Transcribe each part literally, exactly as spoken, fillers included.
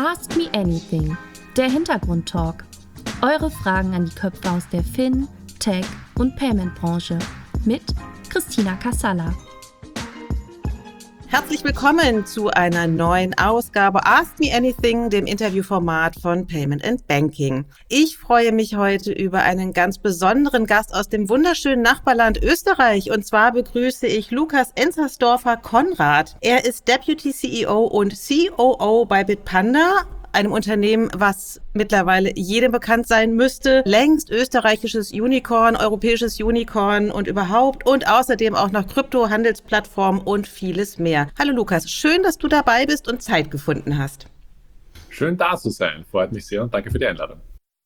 Ask Me Anything, der Hintergrundtalk. Eure Fragen an die Köpfe aus der Fin-, Tech- und Payment-Branche mit Christina Kassala. Herzlich willkommen zu einer neuen Ausgabe Ask Me Anything, dem Interviewformat von Payment and Banking. Ich freue mich heute über einen ganz besonderen Gast aus dem wunderschönen Nachbarland Österreich. Und zwar begrüße ich Lukas Enzersdorfer-Konrad. Er ist Deputy C E O und C O O bei Bitpanda, einem Unternehmen, was mittlerweile jedem bekannt sein müsste. Längst österreichisches Unicorn, europäisches Unicorn und überhaupt. Und außerdem auch noch Krypto-Handelsplattform und vieles mehr. Hallo Lukas, schön, dass du dabei bist und Zeit gefunden hast. Schön da zu sein, freut mich sehr und danke für die Einladung.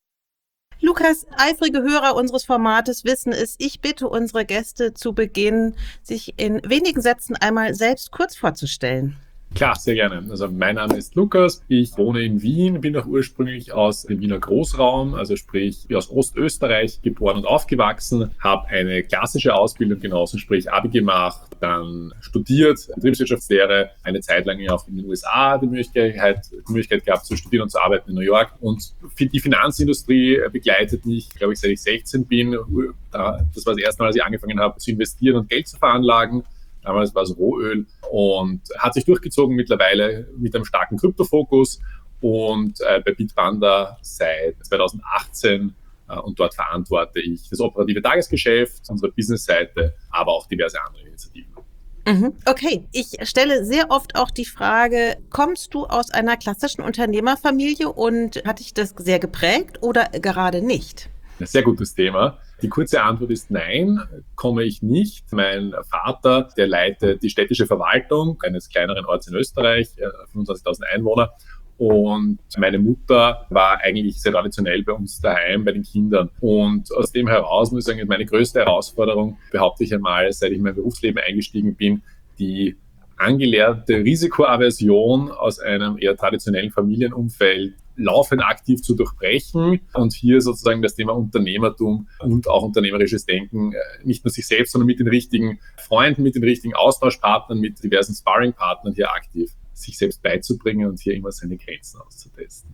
Lukas, eifrige Hörer unseres Formates wissen es. Ich bitte unsere Gäste zu Beginn, sich in wenigen Sätzen einmal selbst kurz vorzustellen. Klar, sehr gerne. Also mein Name ist Lukas, ich wohne in Wien, bin auch ursprünglich aus dem Wiener Großraum, also sprich aus Ostösterreich geboren und aufgewachsen, habe eine klassische Ausbildung genossen, sprich Abi gemacht, dann studiert, Betriebswirtschaftslehre, eine Zeit lang auch in den U S A die Möglichkeit, die Möglichkeit gehabt zu studieren und zu arbeiten in New York. Und die Finanzindustrie begleitet mich, glaube ich, seit ich sechzehn bin. Das war das erste Mal, als ich angefangen habe zu investieren und Geld zu veranlagen. Damals war es Rohöl und hat sich durchgezogen mittlerweile mit einem starken Kryptofokus und äh, bei Bitpanda seit zwanzig achtzehn äh, und dort verantworte ich das operative Tagesgeschäft, unsere Businessseite, aber auch diverse andere Initiativen. Mhm. Okay, ich stelle sehr oft auch die Frage, kommst du aus einer klassischen Unternehmerfamilie und hat dich das sehr geprägt oder gerade nicht? Ein sehr gutes Thema. Die kurze Antwort ist nein, komme ich nicht. Mein Vater, der leitet die städtische Verwaltung eines kleineren Orts in Österreich, fünfundzwanzigtausend Einwohner. Und meine Mutter war eigentlich sehr traditionell bei uns daheim, bei den Kindern. Und aus dem heraus muss ich sagen, meine größte Herausforderung, behaupte ich einmal, seit ich in mein Berufsleben eingestiegen bin, die angelernte Risikoaversion aus einem eher traditionellen Familienumfeld laufend aktiv zu durchbrechen und hier sozusagen das Thema Unternehmertum und auch unternehmerisches Denken nicht nur sich selbst, sondern mit den richtigen Freunden, mit den richtigen Austauschpartnern, mit diversen Sparringpartnern hier aktiv sich selbst beizubringen und hier immer seine Grenzen auszutesten.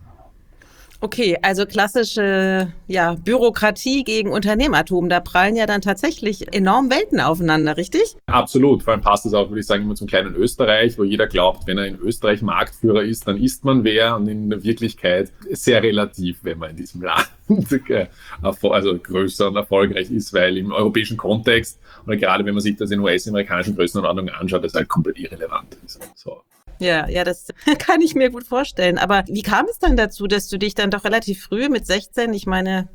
Okay, also klassische ja, Bürokratie gegen Unternehmertum, da prallen ja dann tatsächlich enorm Welten aufeinander, richtig? Absolut, vor allem passt das auch, würde ich sagen, immer zum kleinen Österreich, wo jeder glaubt, wenn er in Österreich Marktführer ist, dann ist man wer und in der Wirklichkeit sehr relativ, wenn man in diesem Land also größer und erfolgreich ist, weil im europäischen Kontext oder gerade wenn man sich das in U S-amerikanischen Größenordnungen anschaut, das halt komplett irrelevant ist. So. Ja, ja, das kann ich mir gut vorstellen. Aber wie kam es dann dazu, dass du dich dann doch relativ früh mit sechzehn, ich meine,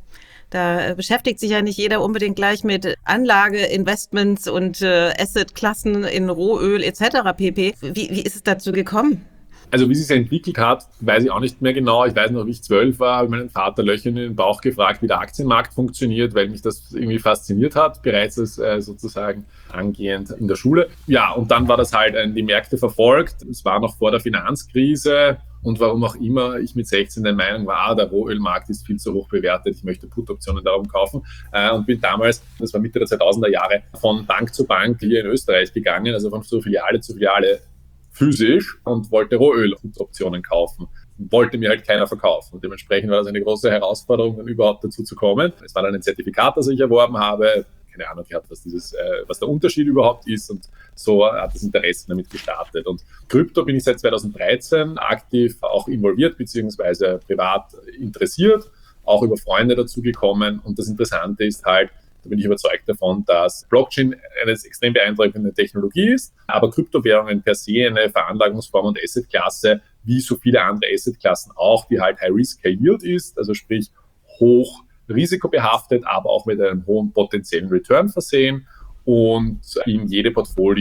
da beschäftigt sich ja nicht jeder unbedingt gleich mit Anlage, Investments und äh, Assetklassen in Rohöl et cetera pp. Wie, wie ist es dazu gekommen? Also wie es sich entwickelt hat, weiß ich auch nicht mehr genau. Ich weiß noch, wie ich zwölf war, habe meinen Vater Löcher in den Bauch gefragt, wie der Aktienmarkt funktioniert, weil mich das irgendwie fasziniert hat, bereits als äh, sozusagen angehend in der Schule. Ja, und dann war das halt äh, die Märkte verfolgt. Es war noch vor der Finanzkrise und warum auch immer ich mit sechzehn der Meinung war, der Rohölmarkt ist viel zu hoch bewertet, ich möchte Put-Optionen darum kaufen äh, und bin damals, das war Mitte der zweitausender Jahre, von Bank zu Bank hier in Österreich gegangen, also von so Filiale zu Filiale physisch und wollte Rohöl-Optionen kaufen. Wollte mir halt keiner verkaufen. Und dementsprechend war das eine große Herausforderung, dann überhaupt dazu zu kommen. Es war dann ein Zertifikat, das ich erworben habe. Keine Ahnung gehabt, was, dieses, äh, was der Unterschied überhaupt ist. Und so hat das Interesse damit gestartet. Und Krypto bin ich seit zweitausenddreizehn aktiv auch involviert, beziehungsweise privat interessiert, auch über Freunde dazu gekommen. Und das Interessante ist halt, da bin ich überzeugt davon, dass Blockchain eine extrem beeindruckende Technologie ist, aber Kryptowährungen per se eine Veranlagungsform und Assetklasse, wie so viele andere Assetklassen auch, die halt High Risk, High Yield ist, also sprich hoch risikobehaftet, aber auch mit einem hohen potenziellen Return versehen und in jede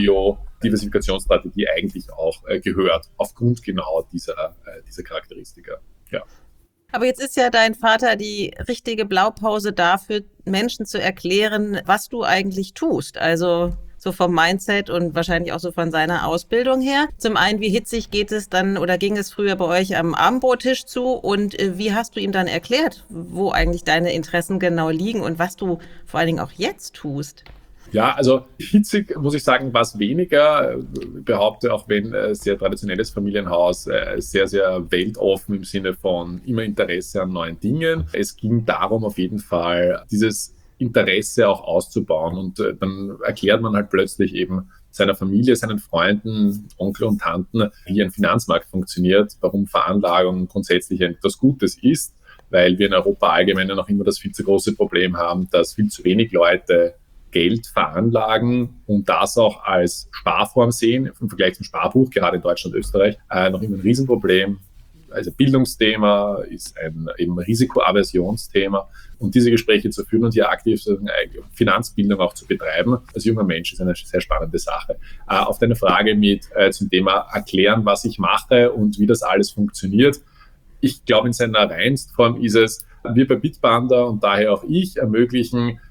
Portfolio-Diversifikationsstrategie eigentlich auch äh, gehört, aufgrund genau dieser, äh, dieser Charakteristika. Ja. Aber jetzt ist ja dein Vater die richtige Blaupause dafür, Menschen zu erklären, was du eigentlich tust. Also so vom Mindset und wahrscheinlich auch so von seiner Ausbildung her. Zum einen, wie hitzig geht es dann oder ging es früher bei euch am Abendbrottisch zu und wie hast du ihm dann erklärt, wo eigentlich deine Interessen genau liegen und was du vor allen Dingen auch jetzt tust? Ja, also hitzig, muss ich sagen, war es weniger. Ich behaupte, auch wenn äh, sehr traditionelles Familienhaus, äh, sehr, sehr weltoffen im Sinne von immer Interesse an neuen Dingen. Es ging darum, auf jeden Fall dieses Interesse auch auszubauen. Und äh, dann erklärt man halt plötzlich eben seiner Familie, seinen Freunden, Onkel und Tanten, wie ein Finanzmarkt funktioniert, warum Veranlagung grundsätzlich etwas Gutes ist, weil wir in Europa allgemein noch immer das viel zu große Problem haben, dass viel zu wenig Leute Geld veranlagen und das auch als Sparform sehen, im Vergleich zum Sparbuch, gerade in Deutschland und Österreich, äh, noch immer ein Riesenproblem. Also Bildungsthema ist ein eben Risikoaversionsthema und diese Gespräche zu führen und hier aktiv Finanzbildung auch zu betreiben als junger Mensch ist eine sehr spannende Sache. Äh, auf deine Frage mit äh, zum Thema erklären, was ich mache und wie das alles funktioniert. Ich glaube, in seiner Reinstform ist es, wir bei Bitpanda und daher auch ich ermöglichen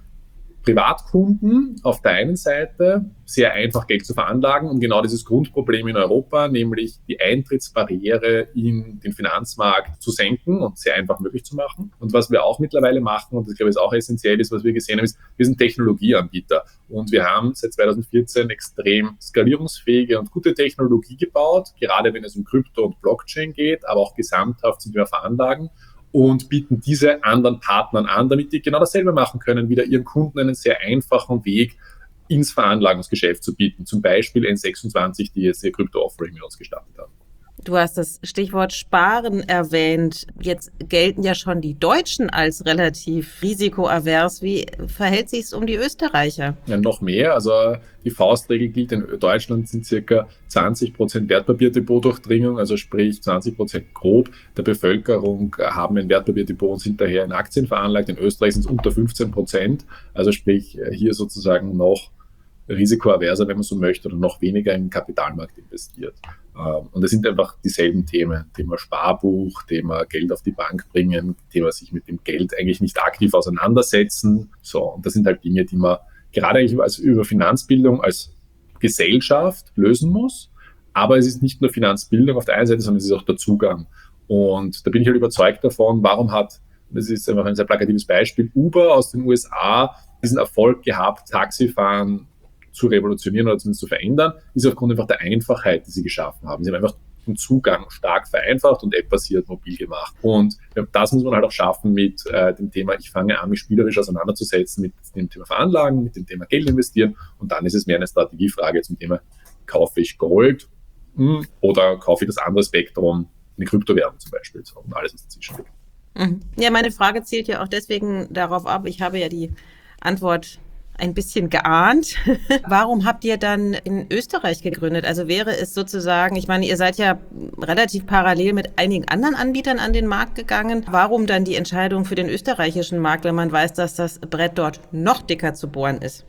Privatkunden auf der einen Seite sehr einfach Geld zu veranlagen, um genau dieses Grundproblem in Europa, nämlich die Eintrittsbarriere in den Finanzmarkt zu senken und sehr einfach möglich zu machen. Und was wir auch mittlerweile machen, und das glaube ich ist auch essentiell ist, was wir gesehen haben, ist, wir sind Technologieanbieter. Und wir haben seit zweitausendvierzehn extrem skalierungsfähige und gute Technologie gebaut, gerade wenn es um Krypto und Blockchain geht, aber auch gesamthaft sind wir Veranlagen. Und bieten diese anderen Partnern an, damit die genau dasselbe machen können, wieder ihren Kunden einen sehr einfachen Weg ins Veranlagungsgeschäft zu bieten. Zum Beispiel N sechsundzwanzig, die jetzt ihr Krypto-Offering mit uns gestartet haben. Du hast das Stichwort Sparen erwähnt. Jetzt gelten ja schon die Deutschen als relativ risikoavers. Wie verhält sich es um die Österreicher? Ja, noch mehr. Also die Faustregel gilt, in Deutschland sind circa zwanzig Prozent Wertpapierdepotdurchdringung, also sprich zwanzig Prozent grob der Bevölkerung haben ein Wertpapierdepot und sind daher in Aktien veranlagt. In Österreich sind es unter fünfzehn Prozent, also sprich hier sozusagen noch risikoaverser, wenn man so möchte, oder noch weniger im Kapitalmarkt investiert. Und es sind einfach dieselben Themen. Thema Sparbuch, Thema Geld auf die Bank bringen, Thema sich mit dem Geld eigentlich nicht aktiv auseinandersetzen. So, und das sind halt Dinge, die man gerade eigentlich als über Finanzbildung als Gesellschaft lösen muss. Aber es ist nicht nur Finanzbildung auf der einen Seite, sondern es ist auch der Zugang. Und da bin ich halt überzeugt davon, warum hat, das ist einfach ein sehr plakatives Beispiel, Uber aus den U S A diesen Erfolg gehabt, Taxifahren zu revolutionieren oder zumindest zu verändern, ist aufgrund einfach der Einfachheit, die sie geschaffen haben. Sie haben einfach den Zugang stark vereinfacht und app-basiert mobil gemacht. Und das muss man halt auch schaffen mit äh, dem Thema, ich fange an, mich spielerisch auseinanderzusetzen mit dem Thema Veranlagen, mit dem Thema Geld investieren und dann ist es mehr eine Strategiefrage zum Thema, kaufe ich Gold mh, oder kaufe ich das andere Spektrum, eine Kryptowährung zum Beispiel, so, und alles, was dazwischen liegt. Ja, meine Frage zielt ja auch deswegen darauf ab, ich habe ja die Antwort ein bisschen geahnt. Warum habt ihr dann in Österreich gegründet? Also wäre es sozusagen, ich meine, ihr seid ja relativ parallel mit einigen anderen Anbietern an den Markt gegangen. Warum dann die Entscheidung für den österreichischen Markt, wenn man weiß, dass das Brett dort noch dicker zu bohren ist?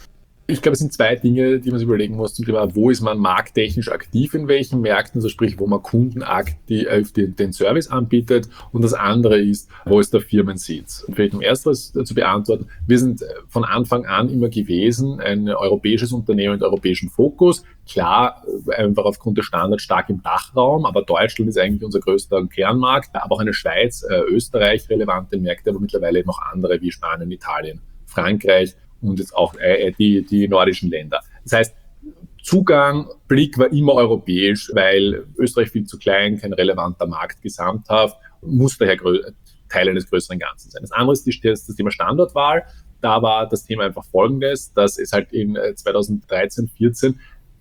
Ich glaube, es sind zwei Dinge, die man sich überlegen muss zum Thema, wo ist man markttechnisch aktiv in welchen Märkten, also sprich, wo man Kunden aktiv den, den Service anbietet, und das andere ist, wo ist der Firmensitz? Und vielleicht um ersteres zu beantworten, wir sind von Anfang an immer gewesen ein europäisches Unternehmen mit europäischem Fokus, klar, einfach aufgrund des Standards stark im Dachraum, aber Deutschland ist eigentlich unser größter Kernmarkt, aber auch eine Schweiz, Österreich relevante Märkte, aber mittlerweile noch andere wie Spanien, Italien, Frankreich und jetzt auch äh, die, die nordischen Länder. Das heißt, Zugang, Blick war immer europäisch, weil Österreich viel zu klein, kein relevanter Markt gesamthaft, muss daher grö- Teil eines größeren Ganzen sein. Das andere ist die, das Thema Standortwahl. Da war das Thema einfach folgendes, dass es halt in zweitausenddreizehn, vierzehn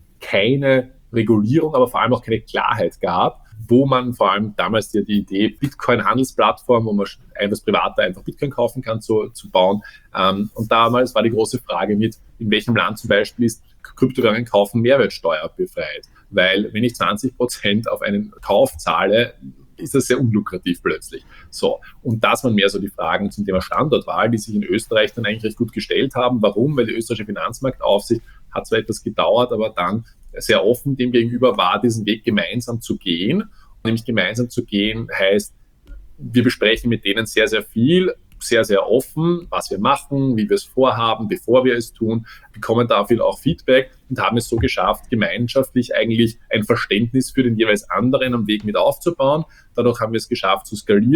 keine Regulierung, aber vor allem auch keine Klarheit gab, wo man vor allem damals die, die Idee Bitcoin-Handelsplattform, wo man etwas privater einfach Bitcoin kaufen kann, zu, zu bauen. Ähm, und damals war die große Frage mit, in welchem Land zum Beispiel ist Kryptowährungen kaufen Mehrwertsteuer befreit? Weil wenn ich zwanzig Prozent auf einen Kauf zahle, ist das sehr unlukrativ plötzlich. So, und das waren mehr so die Fragen zum Thema Standortwahl, die sich in Österreich dann eigentlich recht gut gestellt haben. Warum? Weil die österreichische Finanzmarktaufsicht hat zwar etwas gedauert, aber dann sehr offen dem gegenüber war, diesen Weg gemeinsam zu gehen. Und nämlich gemeinsam zu gehen heißt, wir besprechen mit denen sehr, sehr viel, sehr, sehr offen, was wir machen, wie wir es vorhaben, bevor wir es tun, bekommen dafür auch Feedback und haben es so geschafft, gemeinschaftlich eigentlich ein Verständnis für den jeweils anderen am Weg mit aufzubauen. Dadurch haben wir es geschafft zu skalieren,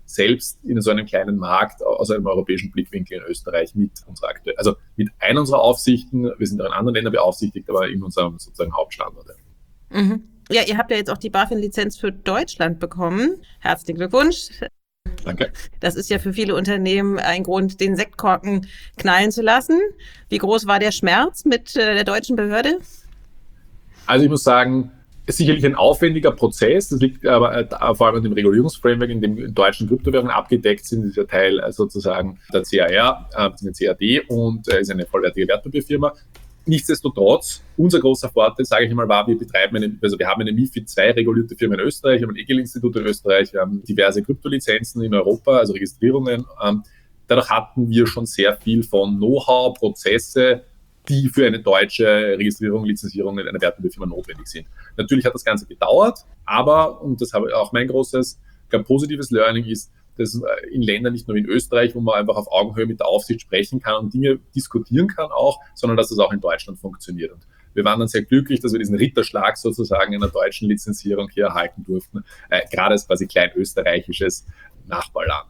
selbst in so einem kleinen Markt aus einem europäischen Blickwinkel in Österreich mit unserer aktuell, also mit einer unserer Aufsichten, wir sind auch in anderen Ländern beaufsichtigt, aber in unserem sozusagen Hauptstandort. Mhm. Ja, ihr habt ja jetzt auch die BaFin-Lizenz für Deutschland bekommen. Herzlichen Glückwunsch. Danke. Das ist ja für viele Unternehmen ein Grund, den Sektkorken knallen zu lassen. Wie groß war der Schmerz mit äh, der deutschen Behörde? Also ich muss sagen, es ist sicherlich ein aufwendiger Prozess. Das liegt aber äh, vor allem an dem Regulierungsframework, in dem in deutschen Kryptowährungen abgedeckt sind. Das ist ja Teil äh, sozusagen der C A R, äh, der C A D und äh, ist eine vollwertige Wertpapierfirma. Nichtsdestotrotz, unser großer Vorteil, sage ich mal, war, wir betreiben eine, also wir haben eine MiFID zwei regulierte Firma in Österreich, wir haben ein E G L-Institut in Österreich, wir haben diverse Kryptolizenzen in Europa, also Registrierungen. Ähm, dadurch hatten wir schon sehr viel von Know-how, Prozesse, die für eine deutsche Registrierung, Lizenzierung in einer Wertpapierfirma notwendig sind. Natürlich hat das Ganze gedauert, aber, und das habe auch mein großes, ganz positives Learning ist, dass in Ländern, nicht nur in Österreich, wo man einfach auf Augenhöhe mit der Aufsicht sprechen kann und Dinge diskutieren kann auch, sondern dass das auch in Deutschland funktioniert. Und wir waren dann sehr glücklich, dass wir diesen Ritterschlag sozusagen einer deutschen Lizenzierung hier erhalten durften, äh, gerade als quasi klein österreichisches Nachbarland.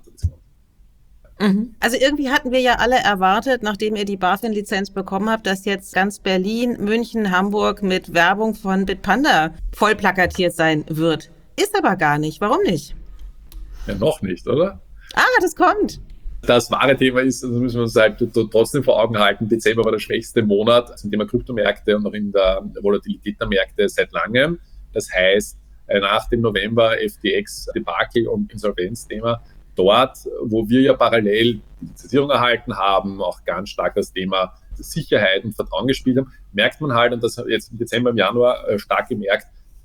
Mhm. Also irgendwie hatten wir ja alle erwartet, nachdem ihr die BaFin-Lizenz bekommen habt, dass jetzt ganz Berlin, München, Hamburg mit Werbung von Bitpanda voll plakatiert sein wird. Ist aber gar nicht. Warum nicht? Ja, noch nicht, oder? Ah, das kommt. Das wahre Thema ist, also müssen wir uns halt trotzdem vor Augen halten, Dezember war der schwächste Monat zum Thema Kryptomärkte und auch in der Volatilität der Märkte seit langem. Das heißt, nach dem November F T X-Debakel und Insolvenzthema, dort, wo wir ja parallel die Lizenzierung erhalten haben, auch ganz stark das Thema Sicherheit und Vertrauen gespielt haben, merkt man halt, und das jetzt im Dezember, im Januar stark gemerkt,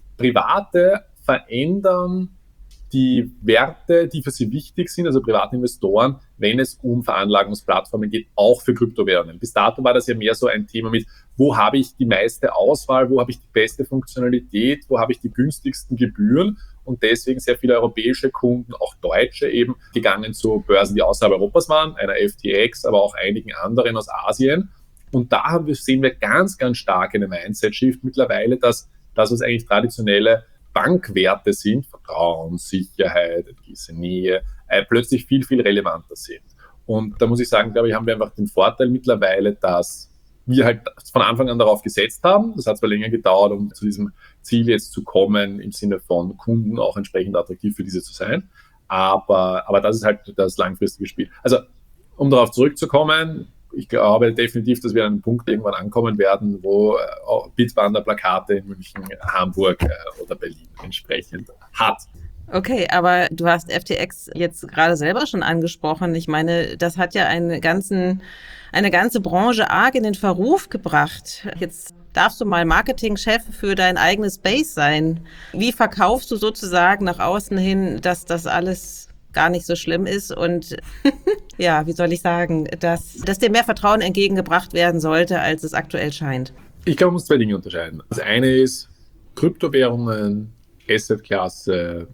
Private verändern die Werte, die für sie wichtig sind, also private Investoren, wenn es um Veranlagungsplattformen geht, auch für Kryptowährungen. Bis dato war das ja mehr so ein Thema mit, wo habe ich die meiste Auswahl, wo habe ich die beste Funktionalität, wo habe ich die günstigsten Gebühren, und deswegen sehr viele europäische Kunden, auch Deutsche eben, gegangen zu Börsen, die außerhalb Europas waren, einer F T X, aber auch einigen anderen aus Asien. Und da haben wir, sehen wir ganz, ganz stark eine Mindset-Shift mittlerweile, dass das, was eigentlich traditionelle Bankwerte sind, Vertrauen, Sicherheit, eine gewisse Nähe, äh, plötzlich viel, viel relevanter sind. Und da muss ich sagen, glaube ich, haben wir einfach den Vorteil mittlerweile, dass wir halt von Anfang an darauf gesetzt haben. Das hat zwar länger gedauert, um zu diesem Ziel jetzt zu kommen, im Sinne von Kunden auch entsprechend attraktiv für diese zu sein. Aber, aber das ist halt das langfristige Spiel. Also, um darauf zurückzukommen, ich glaube definitiv, dass wir an einem Punkt irgendwann ankommen werden, wo Bitpanda-Plakate in München, Hamburg oder Berlin entsprechend hat. Okay, aber du hast F T X jetzt gerade selber schon angesprochen. Ich meine, das hat ja einen ganzen, eine ganze Branche arg in den Verruf gebracht. Jetzt darfst du mal Marketingchef für dein eigenes Space sein. Wie verkaufst du sozusagen nach außen hin, dass das alles gar nicht so schlimm ist und ja, wie soll ich sagen, dass, dass dir mehr Vertrauen entgegengebracht werden sollte, als es aktuell scheint? Ich glaube, man muss zwei Dinge unterscheiden. Das eine ist Kryptowährungen, Assetklasse,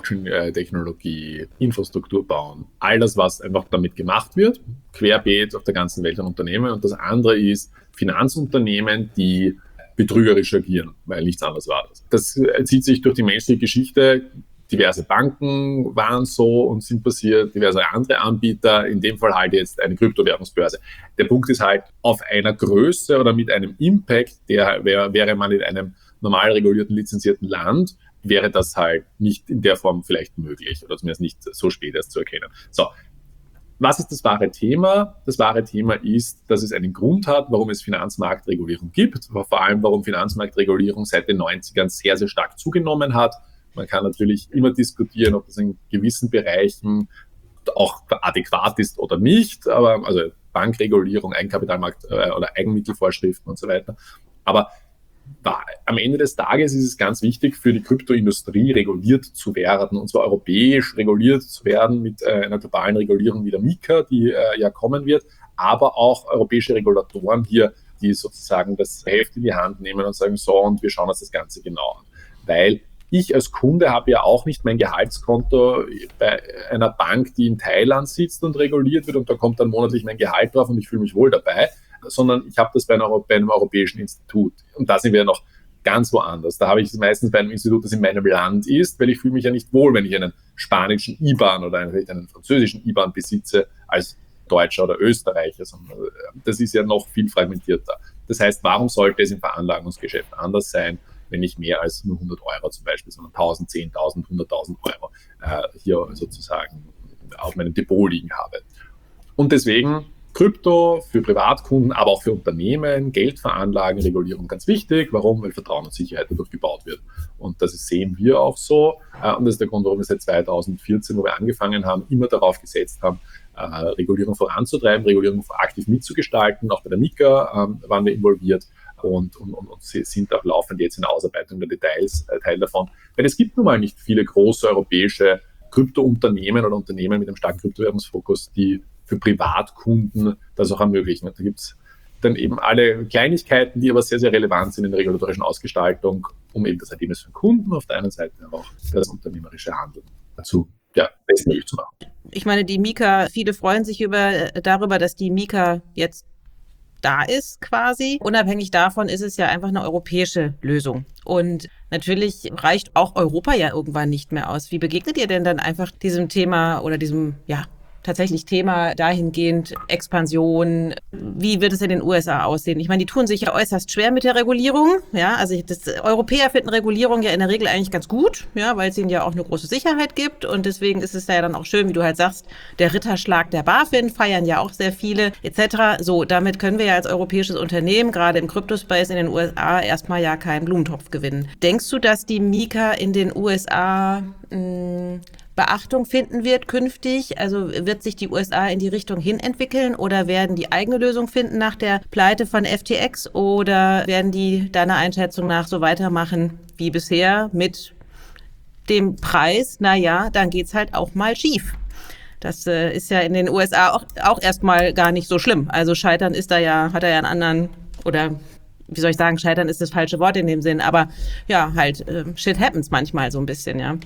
Blockchain-Technologie, Infrastruktur bauen. All das, was einfach damit gemacht wird, querbeet auf der ganzen Welt an Unternehmen. Und das andere ist Finanzunternehmen, die betrügerisch agieren, weil nichts anderes war das. Das zieht sich durch die menschliche Geschichte. Diverse Banken waren so und sind passiert, diverse andere Anbieter, in dem Fall halt jetzt eine Kryptowährungsbörse. Der Punkt ist halt, auf einer Größe oder mit einem Impact, der wäre, wäre man in einem normal regulierten, lizenzierten Land, wäre das halt nicht in der Form vielleicht möglich oder zumindest nicht so spät erst zu erkennen. So, was ist das wahre Thema? Das wahre Thema ist, dass es einen Grund hat, warum es Finanzmarktregulierung gibt, vor allem warum Finanzmarktregulierung seit den neunzigern sehr, sehr stark zugenommen hat. Man kann natürlich immer diskutieren, ob das in gewissen Bereichen auch adäquat ist oder nicht, aber also Bankregulierung, Eigenkapitalmarkt äh, oder Eigenmittelvorschriften und so weiter. Aber da, am Ende des Tages ist es ganz wichtig, für die Kryptoindustrie reguliert zu werden, und zwar europäisch reguliert zu werden mit äh, einer globalen Regulierung wie der MiCA, die äh, ja kommen wird, aber auch europäische Regulatoren hier, die sozusagen das Heft in die Hand nehmen und sagen, so, und wir schauen uns das Ganze genau an. Weil ich als Kunde habe ja auch nicht mein Gehaltskonto bei einer Bank, die in Thailand sitzt und reguliert wird, und da kommt dann monatlich mein Gehalt drauf und ich fühle mich wohl dabei, sondern ich habe das bei, einer, bei einem europäischen Institut. Und da sind wir noch ganz woanders. Da habe ich es meistens bei einem Institut, das in meinem Land ist, weil ich fühle mich ja nicht wohl, wenn ich einen spanischen I B A N oder einen, einen französischen I B A N besitze als Deutscher oder Österreicher. Das ist ja noch viel fragmentierter. Das heißt, warum sollte es im Veranlagungsgeschäft anders sein, wenn ich mehr als nur hundert Euro zum Beispiel, sondern tausend, zehntausend, hunderttausend Euro äh, hier sozusagen auf meinem Depot liegen habe. Und deswegen Krypto für Privatkunden, aber auch für Unternehmen, Geldveranlagen, Regulierung ganz wichtig. Warum? Weil Vertrauen und Sicherheit dadurch gebaut wird. Und das sehen wir auch so. Und das ist der Grund, warum wir seit zweitausendvierzehn, wo wir angefangen haben, immer darauf gesetzt haben, Regulierung voranzutreiben, Regulierung aktiv mitzugestalten. Auch bei der Mika ähm, waren wir involviert und, und, und, und sind auch laufend jetzt in der Ausarbeitung der Details äh, Teil davon. Weil es gibt nun mal nicht viele große europäische Kryptounternehmen oder Unternehmen mit einem starken Kryptowährungsfokus, die für Privatkunden das auch ermöglichen. Und da gibt es dann eben alle Kleinigkeiten, die aber sehr, sehr relevant sind in der regulatorischen Ausgestaltung, um eben das Ergebnis für den Kunden auf der einen Seite, aber auch das unternehmerische Handeln dazu ja, bestmöglich zu machen. Ich meine, die Mika, viele freuen sich über, darüber, dass die Mika jetzt da ist quasi. Unabhängig davon ist es ja einfach eine europäische Lösung. Und natürlich reicht auch Europa ja irgendwann nicht mehr aus. Wie begegnet ihr denn dann einfach diesem Thema oder diesem, ja, tatsächlich Thema dahingehend Expansion? Wie wird es in den U S A aussehen? Ich meine, die tun sich ja äußerst schwer mit der Regulierung. Ja, also das, Europäer finden Regulierung ja in der Regel eigentlich ganz gut, ja, weil es ihnen ja auch eine große Sicherheit gibt. Und deswegen ist es da ja dann auch schön, wie du halt sagst, der Ritterschlag der BaFin feiern ja auch sehr viele et cetera. So, damit können wir ja als europäisches Unternehmen, gerade im Kryptospace in den U S A, erstmal ja keinen Blumentopf gewinnen. Denkst du, dass die Mika in den U S A mh, Beachtung finden wird künftig? Also wird sich die U S A in die Richtung hin entwickeln oder werden die eigene Lösung finden nach der Pleite von F T X oder werden die deiner Einschätzung nach so weitermachen wie bisher mit dem Preis? Naja, dann geht's halt auch mal schief. Das äh, ist ja in den U S A auch, auch erstmal gar nicht so schlimm. Also Scheitern ist da ja, hat er ja einen anderen, oder wie soll ich sagen, Scheitern ist das falsche Wort in dem Sinn, aber ja, halt, äh, shit happens manchmal so ein bisschen, ja.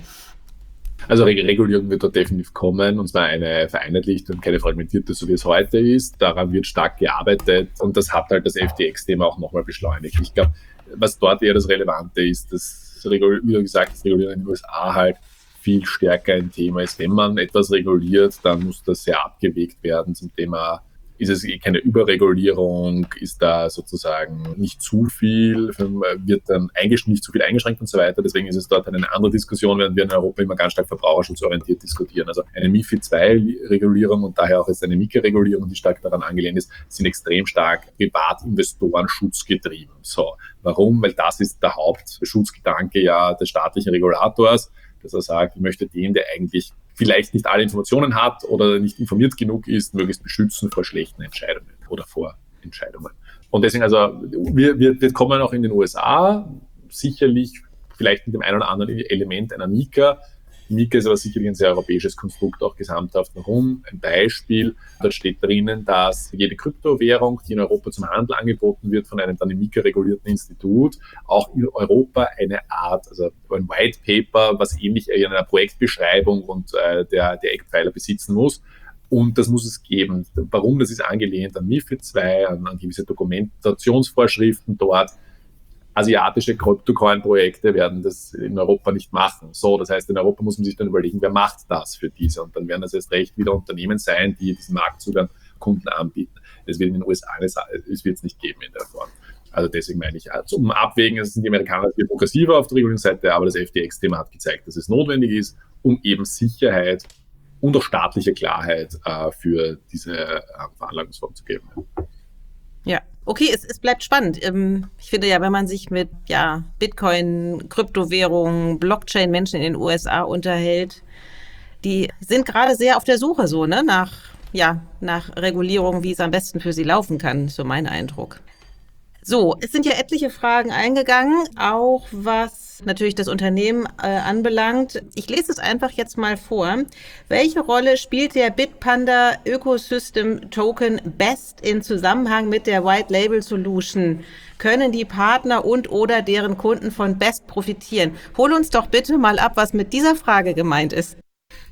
Also Regulierung wird dort definitiv kommen, und zwar eine vereinheitlichte und keine fragmentierte, so wie es heute ist. Daran wird stark gearbeitet und das hat halt das F T X-Thema auch nochmal beschleunigt. Ich glaube, was dort eher das Relevante ist, dass, wie du gesagt hast, Regulierung in den U S A halt viel stärker ein Thema ist. Wenn man etwas reguliert, dann muss das sehr abgewegt werden zum Thema, ist es keine Überregulierung, ist da sozusagen nicht zu viel, wird dann nicht zu viel eingeschränkt und so weiter. Deswegen ist es dort eine andere Diskussion, während wir in Europa immer ganz stark verbraucherschutzorientiert diskutieren. Also eine MiFID zwei Regulierung und daher auch jetzt eine Mika-Regulierung, die stark daran angelehnt ist, sind extrem stark Privatinvestorenschutz getrieben. So, warum? Weil das ist der Hauptschutzgedanke ja des staatlichen Regulators, dass er sagt, ich möchte den, der eigentlich vielleicht nicht alle Informationen hat oder nicht informiert genug ist, möglichst beschützen vor schlechten Entscheidungen oder vor Entscheidungen. Und deswegen, also wir, wir, wir kommen auch in den U S A sicherlich vielleicht mit dem einen oder anderen Element einer Mika. Mika ist aber sicherlich ein sehr europäisches Konstrukt, auch gesamthaft. Warum? Ein Beispiel, da steht drinnen, dass jede Kryptowährung, die in Europa zum Handel angeboten wird, von einem dann im Mika regulierten Institut, auch in Europa eine Art, also ein White Paper, was ähnlich in einer Projektbeschreibung und äh, der, der Eckpfeiler besitzen muss. Und das muss es geben. Warum? Das ist angelehnt an MiFID zwei, an, an gewisse Dokumentationsvorschriften dort. Asiatische Kryptocoin-Projekte werden das in Europa nicht machen. So, das heißt, in Europa muss man sich dann überlegen, wer macht das für diese? Und dann werden das erst recht wieder Unternehmen sein, die diesen Marktzugang Kunden anbieten. Das wird in den U S A es wird es nicht geben in der Form. Also deswegen meine ich, zum Abwägen, es sind die Amerikaner viel progressiver auf der Regulierungsseite, aber das F T X-Thema hat gezeigt, dass es notwendig ist, um eben Sicherheit und auch staatliche Klarheit äh, für diese äh, Veranlagungsform zu geben. Ja, okay, es, es bleibt spannend. Ich finde ja, wenn man sich mit ja, Bitcoin, Kryptowährungen, Blockchain-Menschen in den U S A unterhält, die sind gerade sehr auf der Suche so, ne, nach, ja, nach Regulierung, wie es am besten für sie laufen kann, so mein Eindruck. So, es sind ja etliche Fragen eingegangen, auch was natürlich das Unternehmen äh, anbelangt. Ich lese es einfach jetzt mal vor. Welche Rolle spielt der Bitpanda Ecosystem Token Best in Zusammenhang mit der White Label Solution? Können die Partner und oder deren Kunden von Best profitieren? Hol uns doch bitte mal ab, was mit dieser Frage gemeint ist.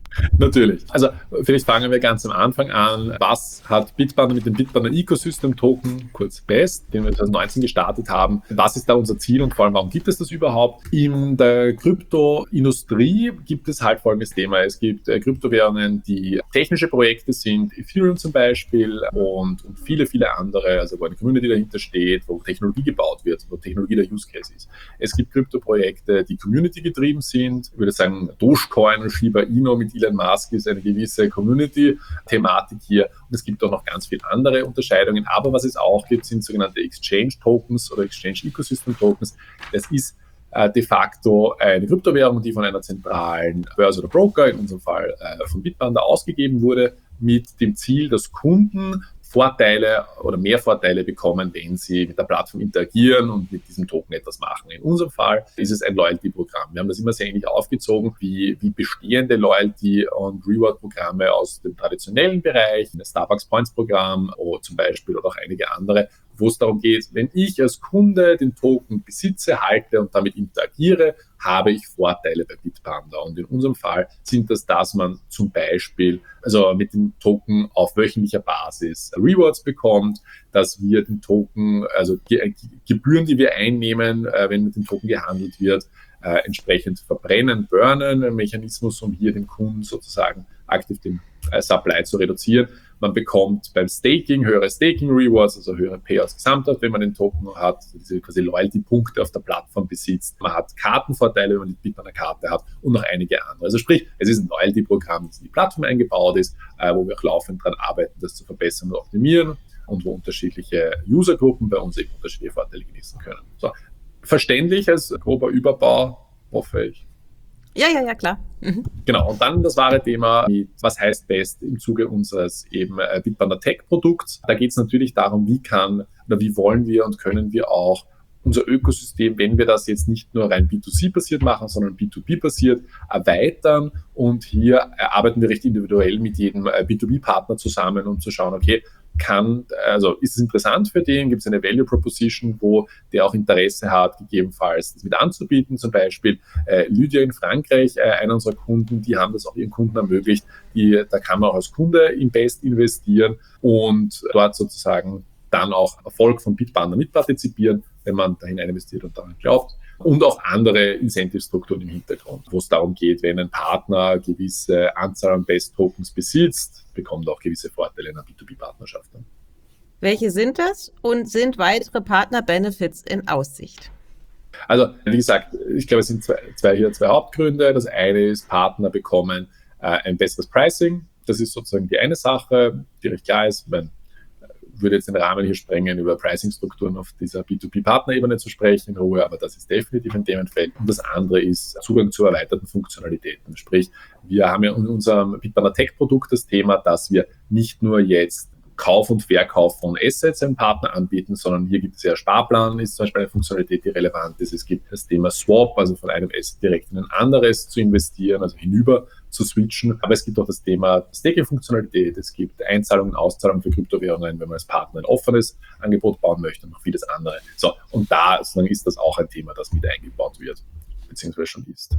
Natürlich. Also vielleicht fangen wir ganz am Anfang an. Was hat Bitpanda mit dem Bitpanda Ecosystem Token, kurz B E S T, den wir zwanzig neunzehn gestartet haben? Was ist da unser Ziel und vor allem, warum gibt es das überhaupt? In der Kryptoindustrie gibt es halt folgendes Thema. Es gibt äh, Kryptowährungen, die technische Projekte sind, Ethereum zum Beispiel und, und viele, viele andere, also wo eine Community dahinter steht, wo Technologie gebaut wird, wo Technologie der Use Case ist. Es gibt Kryptoprojekte, die Community getrieben sind. Ich würde sagen, Dogecoin und Shiba Inu mit Elon Musk ist eine gewisse Community-Thematik hier. Und es gibt auch noch ganz viele andere Unterscheidungen. Aber was es auch gibt, sind sogenannte Exchange-Tokens oder Exchange-Ecosystem-Tokens. Das ist äh, de facto eine Kryptowährung, die von einer zentralen Börse oder Broker, in unserem Fall äh, von Bitpanda, ausgegeben wurde, mit dem Ziel, dass Kunden Vorteile oder mehr Vorteile bekommen, wenn sie mit der Plattform interagieren und mit diesem Token etwas machen. In unserem Fall ist es ein Loyalty-Programm. Wir haben das immer sehr ähnlich aufgezogen wie, wie bestehende Loyalty- und Reward-Programme aus dem traditionellen Bereich, das Starbucks Points-Programm oder zum Beispiel oder auch einige andere, wo es darum geht, wenn ich als Kunde den Token besitze, halte und damit interagiere, habe ich Vorteile bei Bitpanda. Und in unserem Fall sind das, dass man zum Beispiel also mit dem Token auf wöchentlicher Basis Rewards bekommt, dass wir den Token, also Ge- Gebühren, die wir einnehmen, äh, wenn mit dem Token gehandelt wird, äh, entsprechend verbrennen, burnen, ein Mechanismus, um hier den Kunden sozusagen aktiv den äh, Supply zu reduzieren. Man bekommt beim Staking höhere Staking-Rewards, also höhere Payouts gesamthaft, wenn man den Token hat, also diese quasi Loyalty-Punkte auf der Plattform besitzt. Man hat Kartenvorteile, wenn man die Bitpanda-Karte hat und noch einige andere. Also sprich, es ist ein Loyalty-Programm, das in die Plattform eingebaut ist, äh, wo wir auch laufend daran arbeiten, das zu verbessern und optimieren und wo unterschiedliche Usergruppen bei uns eben unterschiedliche Vorteile genießen können. So, verständlich als grober Überbau, hoffe ich. Ja, ja, ja, klar. Mhm. Genau, und dann das wahre Thema, was heißt B E S T im Zuge unseres eben Bitpanda Tech-Produkts. Da geht es natürlich darum, wie kann oder wie wollen wir und können wir auch unser Ökosystem, wenn wir das jetzt nicht nur rein B zwei C-basiert machen, sondern B zwei B-basiert, erweitern. Und hier arbeiten wir recht individuell mit jedem B zwei B-Partner zusammen, um zu schauen, okay, kann, also ist es interessant für den, gibt es eine Value Proposition, wo der auch Interesse hat, gegebenenfalls das mit anzubieten. Zum Beispiel äh, Lydia in Frankreich, äh, einer unserer Kunden, die haben das auch ihren Kunden ermöglicht. Die, da kann man auch als Kunde in B E S T investieren und dort sozusagen dann auch Erfolg von Bitpanda mitpartizipieren, wenn man da hinein investiert und daran glaubt. Und auch andere Incentive-Strukturen im Hintergrund, wo es darum geht, wenn ein Partner gewisse Anzahl an B E S T-Tokens besitzt, bekommt er auch gewisse Vorteile in einer B zwei B-Partnerschaft. Welche sind das und sind weitere Partner-Benefits in Aussicht? Also, wie gesagt, ich glaube, es sind zwei, zwei, hier zwei Hauptgründe. Das eine ist, Partner bekommen äh, ein besseres Pricing. Das ist sozusagen die eine Sache, die recht klar ist. Man würde jetzt den Rahmen hier sprengen, über Pricing-Strukturen auf dieser B zwei B-Partnerebene zu sprechen in Ruhe, aber das ist definitiv ein Themenfeld. Und das andere ist Zugang zu erweiterten Funktionalitäten. Sprich, wir haben ja in unserem Bitpanda Tech-Produkt das Thema, dass wir nicht nur jetzt Kauf und Verkauf von Assets einem Partner anbieten, sondern hier gibt es ja Sparplan, ist zum Beispiel eine Funktionalität, die relevant ist. Es gibt das Thema Swap, also von einem Asset direkt in ein anderes zu investieren, also hinüber zu switchen. Aber es gibt auch das Thema Staking-Funktionalität. Es gibt Einzahlungen, Auszahlungen für Kryptowährungen, wenn man als Partner ein offenes Angebot bauen möchte und noch vieles andere. So, und da sozusagen ist das auch ein Thema, das mit eingebaut wird, beziehungsweise schon ist.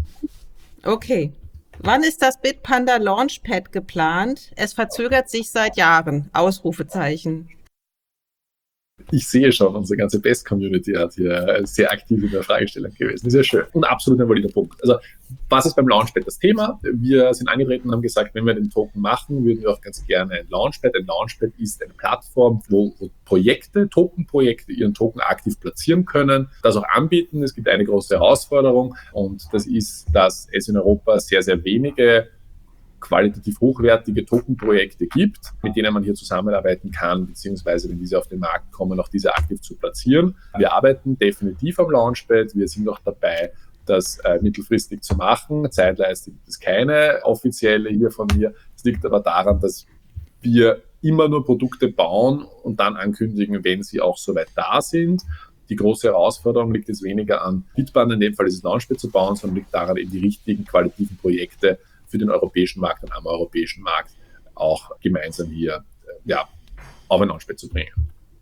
Okay. Wann ist das Bitpanda Launchpad geplant? Es verzögert sich seit Jahren. Ausrufezeichen. Ich sehe schon, unsere ganze B E S T-Community hat hier sehr aktiv in der Fragestellung gewesen. Sehr schön und absolut ein valider Punkt. Also, was ist beim Launchpad das Thema? Wir sind angetreten und haben gesagt, wenn wir den Token machen, würden wir auch ganz gerne ein Launchpad. Ein Launchpad ist eine Plattform, wo Projekte, Tokenprojekte ihren Token aktiv platzieren können, das auch anbieten. Es gibt eine große Herausforderung und das ist, dass es in Europa sehr, sehr wenige qualitativ hochwertige Tokenprojekte gibt, mit denen man hier zusammenarbeiten kann, beziehungsweise wenn diese auf den Markt kommen, auch diese aktiv zu platzieren. Wir arbeiten definitiv am Launchpad. Wir sind auch dabei, das äh, mittelfristig zu machen. Zeitleiste gibt es keine offizielle hier von mir. Es liegt aber daran, dass wir immer nur Produkte bauen und dann ankündigen, wenn sie auch soweit da sind. Die große Herausforderung liegt jetzt weniger an Bitpanda, in dem Fall dieses Launchpad zu bauen, sondern liegt daran, eben die richtigen qualitativen Projekte für den europäischen Markt und am europäischen Markt auch gemeinsam hier ja, auf ein Launchpad zu bringen.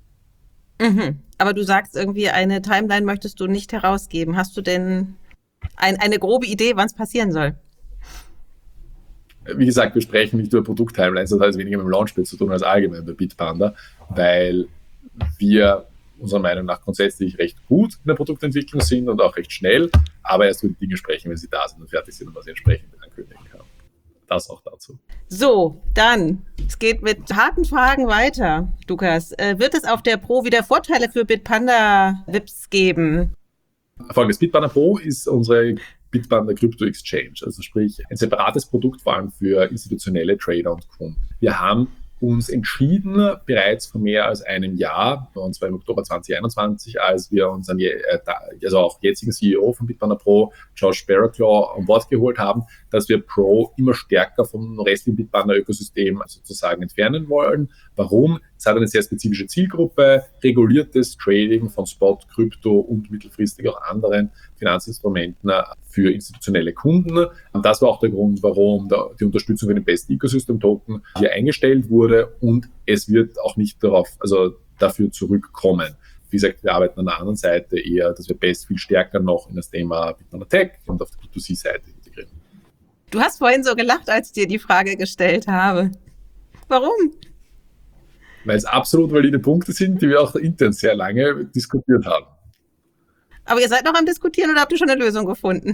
Mhm. Aber du sagst irgendwie, eine Timeline möchtest du nicht herausgeben. Hast du denn ein, eine grobe Idee, wann es passieren soll? Wie gesagt, wir sprechen nicht über Produkt-Timelines, das hat weniger mit dem Launchpad zu tun als allgemein bei Bitpanda, weil wir unserer Meinung nach grundsätzlich recht gut in der Produktentwicklung sind und auch recht schnell, aber erst über die Dinge sprechen, wenn sie da sind und fertig sind und man sie entsprechend ankündigen kann. Das auch dazu. So, dann, es geht mit harten Fragen weiter, Lukas. Äh, wird es auf der Pro wieder Vorteile für Bitpanda-V I Ps geben? Folgendes, Bitpanda Pro ist unsere Bitpanda Crypto Exchange, also sprich ein separates Produkt vor allem für institutionelle Trader und Kunden. Wir haben uns entschieden, bereits vor mehr als einem Jahr, und zwar im Oktober zwanzig einundzwanzig, als wir unseren, also auch jetzigen C E O von Bitpanda Pro, Josh Barraclaw, an Bord geholt haben, dass wir Pro immer stärker vom restlichen Bitpanda-Ökosystem sozusagen entfernen wollen. Warum? Es hat eine sehr spezifische Zielgruppe, reguliertes Trading von Spot, Krypto und mittelfristig auch anderen Finanzinstrumenten für institutionelle Kunden. Und das war auch der Grund, warum die Unterstützung für den Best Ecosystem Token hier eingestellt wurde, und es wird auch nicht darauf, also dafür zurückkommen. Wie gesagt, wir arbeiten an der anderen Seite eher, dass wir Best viel stärker noch in das Thema Bitpanda Tech und auf der B zwei C-Seite integrieren. Du hast vorhin so gelacht, als ich dir die Frage gestellt habe. Warum? Weil es absolut valide Punkte sind, die wir auch intern sehr lange diskutiert haben. Aber ihr seid noch am Diskutieren oder habt ihr schon eine Lösung gefunden?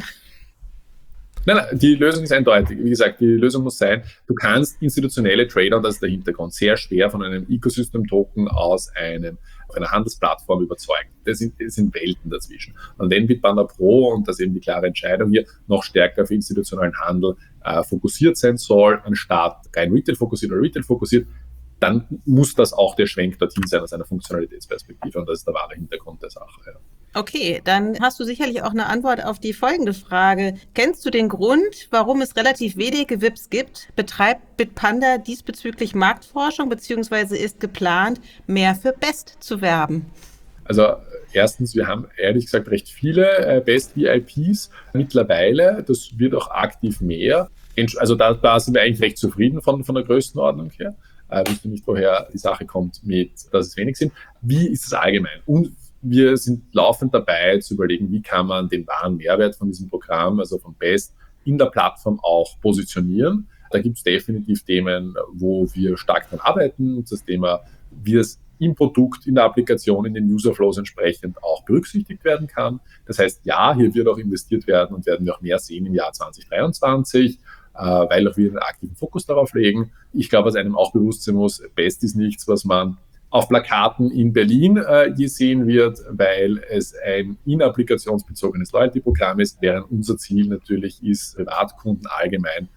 Nein, nein, die Lösung ist eindeutig. Wie gesagt, die Lösung muss sein, du kannst institutionelle Trader, und das ist der Hintergrund, sehr schwer von einem Ecosystem-Token aus einem, auf einer Handelsplattform überzeugen. Das sind, das sind Welten dazwischen. Und wenn Bitpanda Pro, und das ist eben die klare Entscheidung hier, noch stärker auf institutionellen Handel äh, fokussiert sein soll, anstatt rein Retail fokussiert oder Retail fokussiert, dann muss das auch der Schwenk dorthin sein aus einer Funktionalitätsperspektive. Und das ist der wahre Hintergrund der Sache. Ja. Okay, dann hast du sicherlich auch eine Antwort auf die folgende Frage. Kennst du den Grund, warum es relativ wenige V I Ps gibt? Betreibt Bitpanda diesbezüglich Marktforschung, beziehungsweise ist geplant, mehr für Best zu werben? Also erstens, wir haben ehrlich gesagt recht viele äh, Best-V I Ps mittlerweile. Das wird auch aktiv mehr. Also da, da sind wir eigentlich recht zufrieden von, von der Größenordnung her. Ich äh, wüsste nicht, woher die Sache kommt, mit, dass es wenig sind. Wie ist es allgemein? Und wir sind laufend dabei zu überlegen, wie kann man den wahren Mehrwert von diesem Programm, also von Best, in der Plattform auch positionieren. Da gibt es definitiv Themen, wo wir stark daran arbeiten. Das Thema, wie es im Produkt, in der Applikation, in den Userflows entsprechend auch berücksichtigt werden kann. Das heißt, ja, hier wird auch investiert werden und werden wir auch mehr sehen im Jahr zwanzig dreiundzwanzig. Weil auch wir einen aktiven Fokus darauf legen. Ich glaube, was einem auch bewusst sein muss, Best ist nichts, was man auf Plakaten in Berlin äh, je sehen wird, weil es ein in-applikationsbezogenes Loyalty-Programm ist, während unser Ziel natürlich ist, Privatkunden allgemein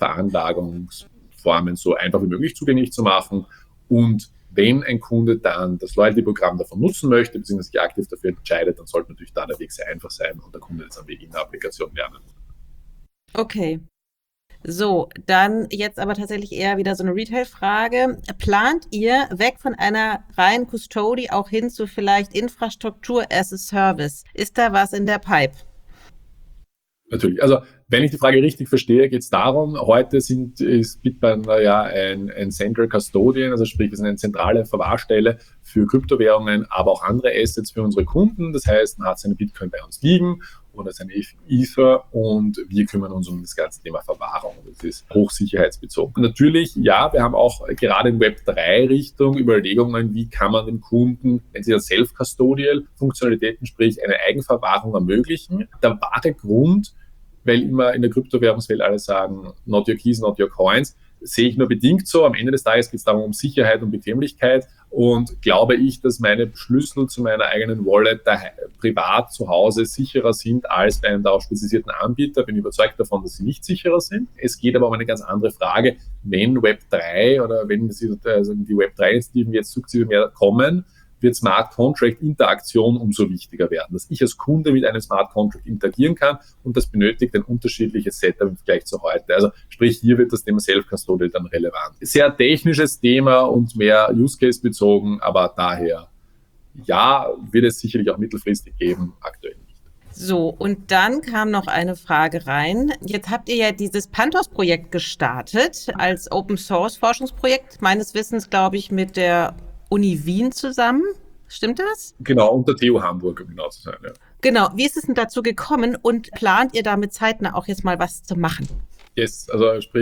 Veranlagungsformen so einfach wie möglich zugänglich zu machen. Und wenn ein Kunde dann das Loyalty-Programm davon nutzen möchte, beziehungsweise sich aktiv dafür entscheidet, dann sollte natürlich da der Weg sehr einfach sein und der Kunde das am Weg in der Applikation lernen. Okay. So, dann jetzt aber tatsächlich eher wieder so eine Retail-Frage. Plant ihr weg von einer reinen Custody auch hin zu vielleicht Infrastruktur as a Service? Ist da was in der Pipe? Natürlich. Also, wenn ich die Frage richtig verstehe, geht es darum, heute sind, ist Bitpanda ja ein, ein Central Custodian, also sprich, wir sind eine zentrale Verwahrstelle für Kryptowährungen, aber auch andere Assets für unsere Kunden. Das heißt, man hat seine Bitcoin bei uns liegen oder seine Ether und wir kümmern uns um das ganze Thema Verwahrung. Das ist hochsicherheitsbezogen. Natürlich, ja, wir haben auch gerade in Web drei Richtung Überlegungen, wie kann man dem Kunden, wenn sie Self-Custodial Funktionalitäten, sprich eine Eigenverwahrung ermöglichen. Der wahre Grund, weil immer in der Kryptowährungswelt alle sagen, not your keys, not your coins, sehe ich nur bedingt so. Am Ende des Tages geht es darum, um Sicherheit und Bequemlichkeit. Und glaube ich, dass meine Schlüssel zu meiner eigenen Wallet daheim, privat zu Hause sicherer sind als bei einem darauf spezialisierten Anbieter. Bin überzeugt davon, dass sie nicht sicherer sind. Es geht aber um eine ganz andere Frage. Wenn Web drei oder wenn also die Web drei Initiativen jetzt sukzessive mehr kommen, wird Smart Contract Interaktion umso wichtiger werden. Dass ich als Kunde mit einem Smart Contract interagieren kann und das benötigt ein unterschiedliches Setup im Vergleich zu heute. Also sprich, hier wird das Thema Self-Custodial dann relevant. Sehr technisches Thema und mehr Use-Case-bezogen, aber daher, ja, wird es sicherlich auch mittelfristig geben, aktuell nicht. So, und dann kam noch eine Frage rein. Jetzt habt ihr ja dieses Pantos-Projekt gestartet als Open-Source-Forschungsprojekt, meines Wissens, glaube ich, mit der Uni Wien zusammen. Stimmt das? Genau, und der T U Hamburg, um genau zu sein. Ja. Genau. Wie ist es denn dazu gekommen und plant ihr damit zeitnah auch jetzt mal was zu machen? Yes, also sprich,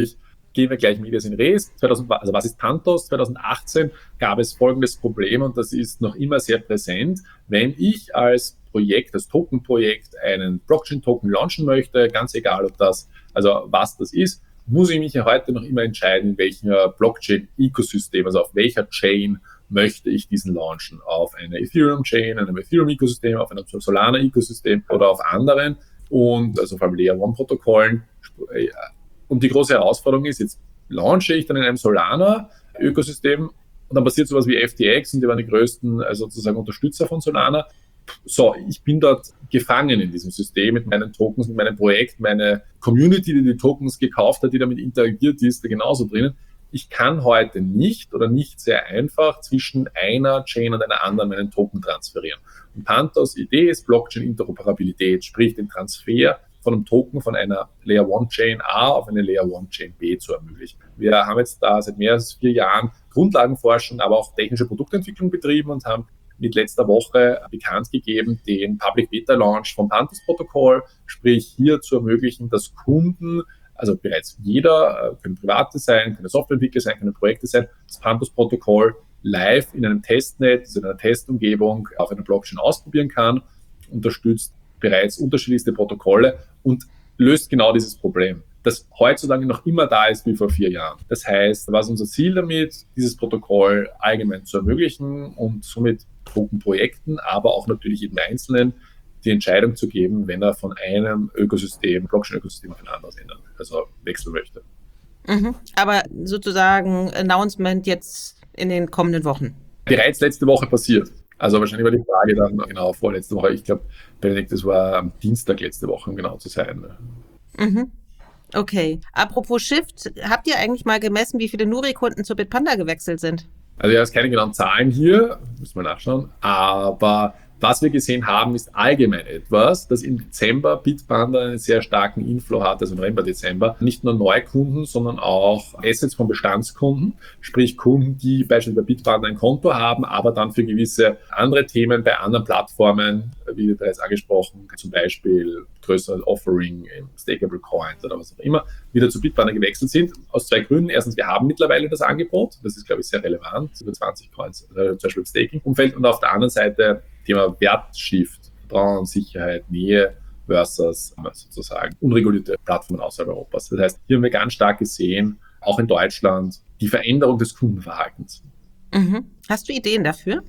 Gehen wir gleich Medias in Res. zweitausend, also was ist Pantos? zwanzig achtzehn gab es folgendes Problem und das ist noch immer sehr präsent. Wenn ich als Projekt, als Token-Projekt einen Blockchain-Token launchen möchte, ganz egal ob das, also was das ist, muss ich mich ja heute noch immer entscheiden, in welchem Blockchain-Ökosystem, also auf welcher Chain möchte ich diesen launchen. Auf einer Ethereum-Chain, einem Ethereum-Ökosystem, auf einem Solana-Ökosystem oder auf anderen und also vor allem Layer eins Protokollen. Und die große Herausforderung ist, jetzt launche ich dann in einem Solana-Ökosystem und dann passiert sowas wie F T X und die waren die größten also sozusagen Unterstützer von Solana. So, ich bin dort gefangen in diesem System mit meinen Tokens, mit meinem Projekt, meine Community, die die Tokens gekauft hat, die damit interagiert ist, da genauso drinnen. Ich kann heute nicht oder nicht sehr einfach zwischen einer Chain und einer anderen meinen Token transferieren. Und Pantos Idee ist Blockchain-Interoperabilität, sprich den Transfer von einem Token von einer Layer eins Chain A auf eine Layer eins Chain B zu ermöglichen. Wir haben jetzt da seit mehr als vier Jahren Grundlagenforschung, aber auch technische Produktentwicklung betrieben und haben mit letzter Woche bekannt gegeben den Public Beta Launch vom Pantos-Protokoll, sprich hier zu ermöglichen, dass Kunden, also bereits jeder, können Private sein, können Softwareentwickler sein, können Projekte sein, das Pantos-Protokoll live in einem Testnet, also in einer Testumgebung auf einer Blockchain ausprobieren kann, unterstützt bereits unterschiedlichste Protokolle und löst genau dieses Problem, das heutzutage noch immer da ist wie vor vier Jahren. Das heißt, was ist unser Ziel damit, dieses Protokoll allgemein zu ermöglichen und somit Tokenprojekten, aber auch natürlich jedem Einzelnen die Entscheidung zu geben, wenn er von einem Ökosystem, Blockchain-Ökosystem auf ein anderes ändern, also wechseln möchte. Mhm. Aber sozusagen Announcement jetzt in den kommenden Wochen? Bereits letzte Woche passiert. Also wahrscheinlich war die Frage dann genau vorletzte Woche. Ich glaube, Benedikt, das war am Dienstag letzte Woche, um genau zu sein. Mhm. Okay. Apropos Shift, habt ihr eigentlich mal gemessen, wie viele Nuri-Kunden zu Bitpanda gewechselt sind? Also ja, es keine genauen Zahlen hier, müssen wir nachschauen, aber was wir gesehen haben, ist allgemein etwas, dass im Dezember Bitpanda einen sehr starken Inflow hat, also November, Dezember. Nicht nur Neukunden, sondern auch Assets von Bestandskunden, sprich Kunden, die beispielsweise bei Bitpanda ein Konto haben, aber dann für gewisse andere Themen bei anderen Plattformen, wie bereits angesprochen, zum Beispiel größere Offering, Stakeable Coins oder was auch immer, wieder zu Bitpanda gewechselt sind. Aus zwei Gründen. Erstens, wir haben mittlerweile das Angebot. Das ist, glaube ich, sehr relevant. Über zwanzig Coins, also zum Beispiel im Staking-Umfeld. Und auf der anderen Seite Thema Wertshift, Vertrauen, Sicherheit, Nähe versus sozusagen unregulierte Plattformen außerhalb Europas. Das heißt, hier haben wir ganz stark gesehen, auch in Deutschland, die Veränderung des Kundenverhaltens. Mhm. Hast du Ideen dafür?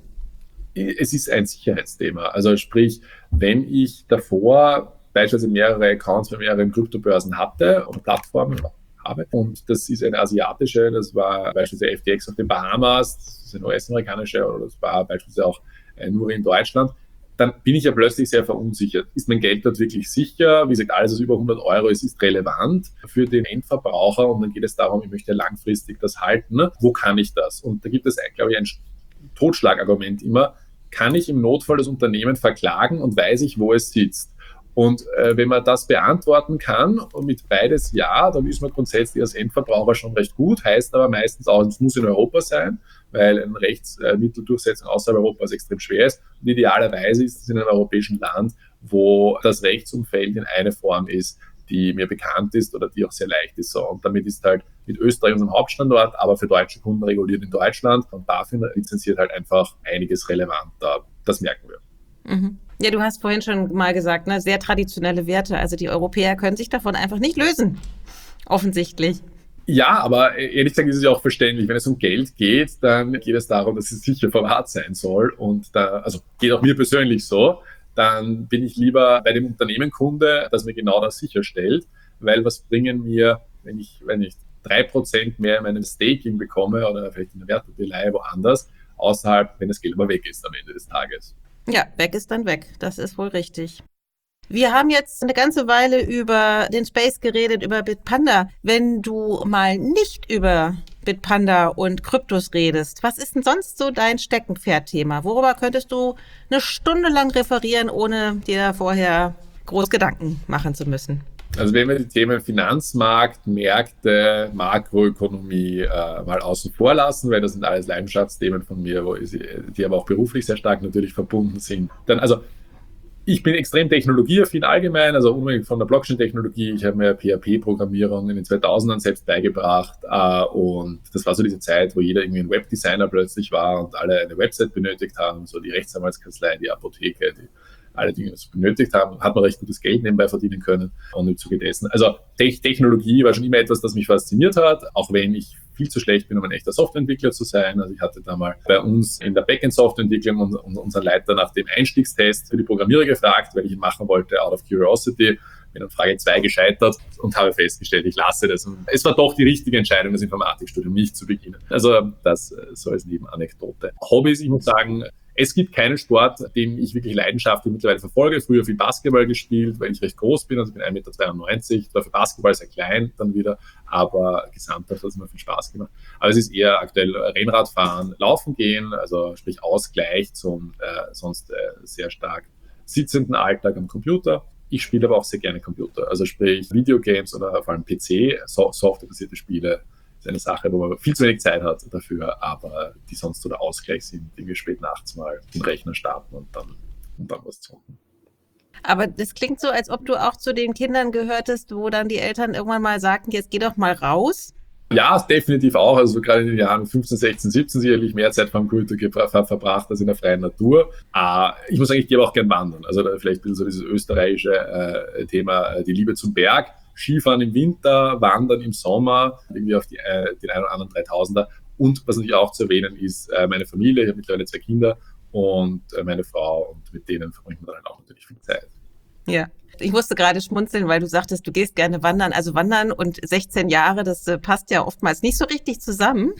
Es ist ein Sicherheitsthema. Also sprich, wenn ich davor beispielsweise mehrere Accounts bei mehreren Kryptobörsen hatte oder Plattformen habe und das ist eine asiatische, das war beispielsweise F T X auf den Bahamas, das ist eine U S-amerikanische oder das war beispielsweise auch nur in Deutschland, dann bin ich ja plötzlich sehr verunsichert. Ist mein Geld dort wirklich sicher? Wie gesagt, alles, was über hundert Euro ist, ist relevant für den Endverbraucher und dann geht es darum, ich möchte langfristig das halten. Wo kann ich das? Und da gibt es, glaube ich, ein Totschlagargument immer. Kann ich im Notfall das Unternehmen verklagen und weiß ich, wo es sitzt? Und äh, wenn man das beantworten kann und mit beides ja, dann ist man grundsätzlich als Endverbraucher schon recht gut, heißt aber meistens auch, es muss in Europa sein, weil eine Rechtsmitteldurchsetzung außerhalb Europas extrem schwer ist. Und idealerweise ist es in einem europäischen Land, wo das Rechtsumfeld in eine Form ist, die mir bekannt ist oder die auch sehr leicht ist. So. Und damit ist halt mit Österreich unserem Hauptstandort, aber für deutsche Kunden reguliert in Deutschland und BaFin lizenziert halt einfach einiges relevanter. Das merken wir. Mhm. Ja, du hast vorhin schon mal gesagt, ne, sehr traditionelle Werte. Also die Europäer können sich davon einfach nicht lösen, offensichtlich. Ja, aber ehrlich gesagt ist es ja auch verständlich. Wenn es um Geld geht, dann geht es darum, dass es sicher verwahrt sein soll. Und da, also geht auch mir persönlich so, dann bin ich lieber bei dem Unternehmen Kunde, das mir genau das sicherstellt. Weil was bringen mir, wenn ich, wenn ich drei Prozent mehr in meinem Staking bekomme oder vielleicht in der Wertpapierleihe woanders, außerhalb, wenn das Geld aber weg ist am Ende des Tages. Ja, weg ist dann weg. Das ist wohl richtig. Wir haben jetzt eine ganze Weile über den Space geredet, über Bitpanda. Wenn du mal nicht über Bitpanda und Kryptos redest, was ist denn sonst so dein Steckenpferdthema? Worüber könntest du eine Stunde lang referieren, ohne dir vorher groß Gedanken machen zu müssen? Also wenn wir die Themen Finanzmarkt, Märkte, Makroökonomie äh, mal außen vor lassen, weil das sind alles Leidenschaftsthemen von mir, wo ich, die aber auch beruflich sehr stark natürlich verbunden sind. Dann also Ich bin extrem technologieaffin allgemein, also unabhängig von der Blockchain-Technologie. Ich habe mir P H P-Programmierung in den zweitausendern selbst beigebracht äh, und das war so diese Zeit, wo jeder irgendwie ein Webdesigner plötzlich war und alle eine Website benötigt haben, so die Rechtsanwaltskanzlei, die Apotheke, die alle Dinge, was benötigt haben, hat man recht gutes Geld nebenbei verdienen können und im Zuge dessen. Also Te- Technologie war schon immer etwas, das mich fasziniert hat, auch wenn ich viel zu schlecht bin, um ein echter Softwareentwickler zu sein. Also ich hatte da mal bei uns in der Backend-Softwareentwicklung und, und unseren Leiter nach dem Einstiegstest für die Programmierer gefragt, weil ich ihn machen wollte, out of curiosity. Bin an Frage zwei gescheitert und habe festgestellt, ich lasse das. Und es war doch die richtige Entscheidung, das Informatikstudium nicht zu beginnen. Also das so als Nebenanekdote. Hobbys, ich muss sagen, es gibt keinen Sport, den ich wirklich leidenschaftlich mittlerweile verfolge. Früher viel Basketball gespielt, weil ich recht groß bin, also ich bin ein Meter zweiundneunzig, war für Basketball sehr klein dann wieder, aber gesamthaft hat es immer viel Spaß gemacht. Aber es ist eher aktuell Rennradfahren, Laufen gehen, also sprich Ausgleich zum äh, sonst äh, sehr stark sitzenden Alltag am Computer. Ich spiele aber auch sehr gerne Computer, also sprich Videogames oder vor allem P C, so, softwarebasierte Spiele. Das ist eine Sache, wo man viel zu wenig Zeit hat dafür, aber die sonst so der Ausgleich sind, die wir spät nachts mal den Rechner starten und dann, und dann was zocken. Aber das klingt so, als ob du auch zu den Kindern gehörtest, wo dann die Eltern irgendwann mal sagten, jetzt geh doch mal raus. Ja, definitiv auch. Also gerade in den Jahren fünfzehn, sechzehn, siebzehn sicherlich mehr Zeit vom Computer gebra- ver- verbracht als in der freien Natur. Äh, ich muss sagen, ich gehe aber auch gern wandern. Also da vielleicht ein bisschen so dieses österreichische äh, Thema, äh, die Liebe zum Berg. Skifahren im Winter, Wandern im Sommer, irgendwie auf die, äh, den einen oder anderen dreitausender. Und was natürlich auch zu erwähnen ist, äh, meine Familie, ich habe mittlerweile zwei Kinder und äh, meine Frau und mit denen verbringt man dann auch natürlich viel Zeit. Ja. Ich musste gerade schmunzeln, weil du sagtest, du gehst gerne wandern. Also wandern und sechzehn Jahre, das äh, passt ja oftmals nicht so richtig zusammen.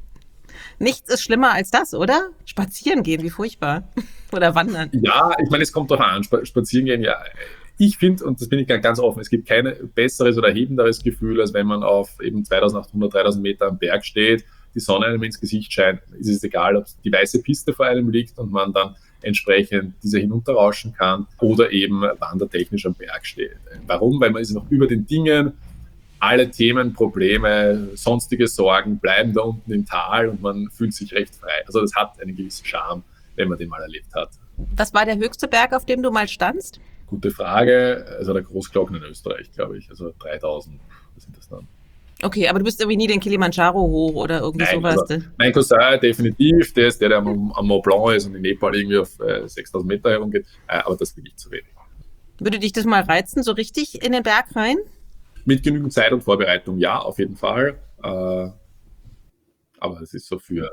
Nichts ist schlimmer als das, oder? Spazieren gehen, wie furchtbar. Oder wandern. Ja, ich meine, es kommt doch an. Sp- spazieren gehen, ja. Ich finde, und das bin ich ganz offen, es gibt kein besseres oder erhebenderes Gefühl, als wenn man auf eben zweitausendachthundert, dreitausend Meter am Berg steht, die Sonne einem ins Gesicht scheint. Es ist egal, ob die weiße Piste vor einem liegt und man dann entsprechend diese hinunterrauschen kann oder eben wandertechnisch am Berg steht. Warum? Weil man ist noch über den Dingen, alle Themen, Probleme, sonstige Sorgen bleiben da unten im Tal und man fühlt sich recht frei. Also das hat einen gewissen Charme, wenn man den mal erlebt hat. Was war der höchste Berg, auf dem du mal standst? Gute Frage. Also der Großglocken in Österreich, glaube ich. Also dreitausend, was sind das dann? Okay, aber du bist irgendwie nie den Kilimanjaro hoch oder irgendwie Nein, sowas. Also mein Cousin definitiv, der ist der, der am, am Mont Blanc ist und in Nepal irgendwie auf äh, sechstausend Meter herumgeht, äh, aber das bin ich zu wenig. Würde dich das mal reizen, so richtig in den Berg rein? Mit genügend Zeit und Vorbereitung, ja, auf jeden Fall. Äh, aber es ist so für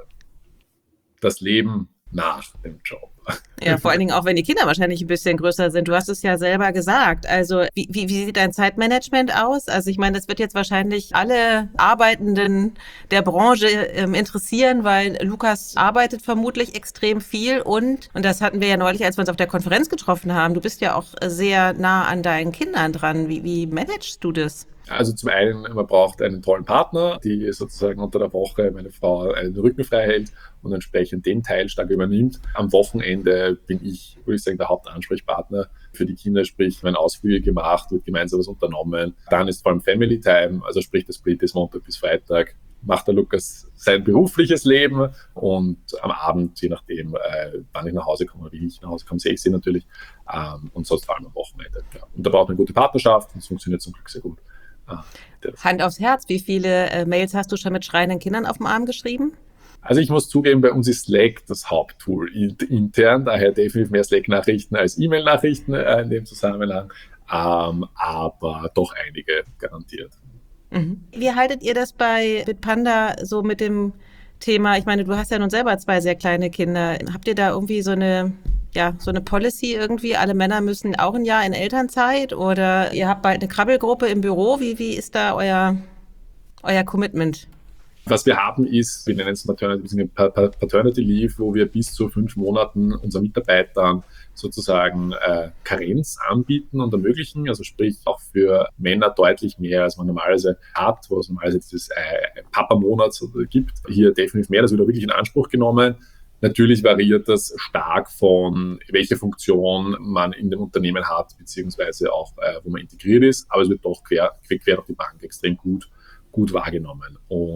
das Leben nach dem Job. Ja, vor allen Dingen auch, wenn die Kinder wahrscheinlich ein bisschen größer sind. Du hast es ja selber gesagt. Also wie, wie, wie sieht dein Zeitmanagement aus? Also ich meine, das wird jetzt wahrscheinlich alle Arbeitenden der Branche ähm, interessieren, weil Lukas arbeitet vermutlich extrem viel und, und das hatten wir ja neulich, als wir uns auf der Konferenz getroffen haben, du bist ja auch sehr nah an deinen Kindern dran. Wie, wie managst du das? Also zum einen, man braucht einen tollen Partner, die sozusagen unter der Woche meine Frau einen Rücken frei hält und entsprechend den Teil stark übernimmt. Am Wochenende bin ich, würde ich sagen, der Hauptansprechpartner für die Kinder, sprich, wenn Ausflüge gemacht, wird gemeinsam was unternommen. Dann ist vor allem Family Time, also sprich, das Split ist Montag bis Freitag, macht der Lukas sein berufliches Leben und am Abend, je nachdem, äh, wann ich nach Hause komme, wie ich nach Hause komme, sehe ich sie natürlich ähm, und sonst vor allem am Wochenende. Ja. Und da braucht man eine gute Partnerschaft und es funktioniert zum Glück sehr gut. Ah, Hand aufs Herz, wie viele äh, Mails hast du schon mit schreienden Kindern auf dem Arm geschrieben? Also ich muss zugeben, bei uns ist Slack das Haupttool intern, daher definitiv mehr Slack-Nachrichten als E-Mail-Nachrichten äh, in dem Zusammenhang, ähm, aber doch einige garantiert. Mhm. Wie haltet ihr das bei Bitpanda so mit dem Thema? Ich meine, du hast ja nun selber zwei sehr kleine Kinder. Habt ihr da irgendwie so eine, ja, so eine Policy irgendwie? Alle Männer müssen auch ein Jahr in Elternzeit oder ihr habt bald eine Krabbelgruppe im Büro. Wie, wie ist da euer, euer Commitment? Was wir haben ist, wir nennen es Maternity, Paternity Leave, wo wir bis zu fünf Monaten unseren Mitarbeitern sozusagen äh, Karenz anbieten und ermöglichen, also sprich auch für Männer deutlich mehr, als man normalerweise hat, wo es normalerweise dieses äh, Papa-Monat gibt. Hier definitiv mehr, das wird auch wirklich in Anspruch genommen. Natürlich variiert das stark von welche Funktion man in dem Unternehmen hat, beziehungsweise auch, äh, wo man integriert ist, aber es wird doch quer, quer, quer auf die Bank extrem gut gut wahrgenommen. Und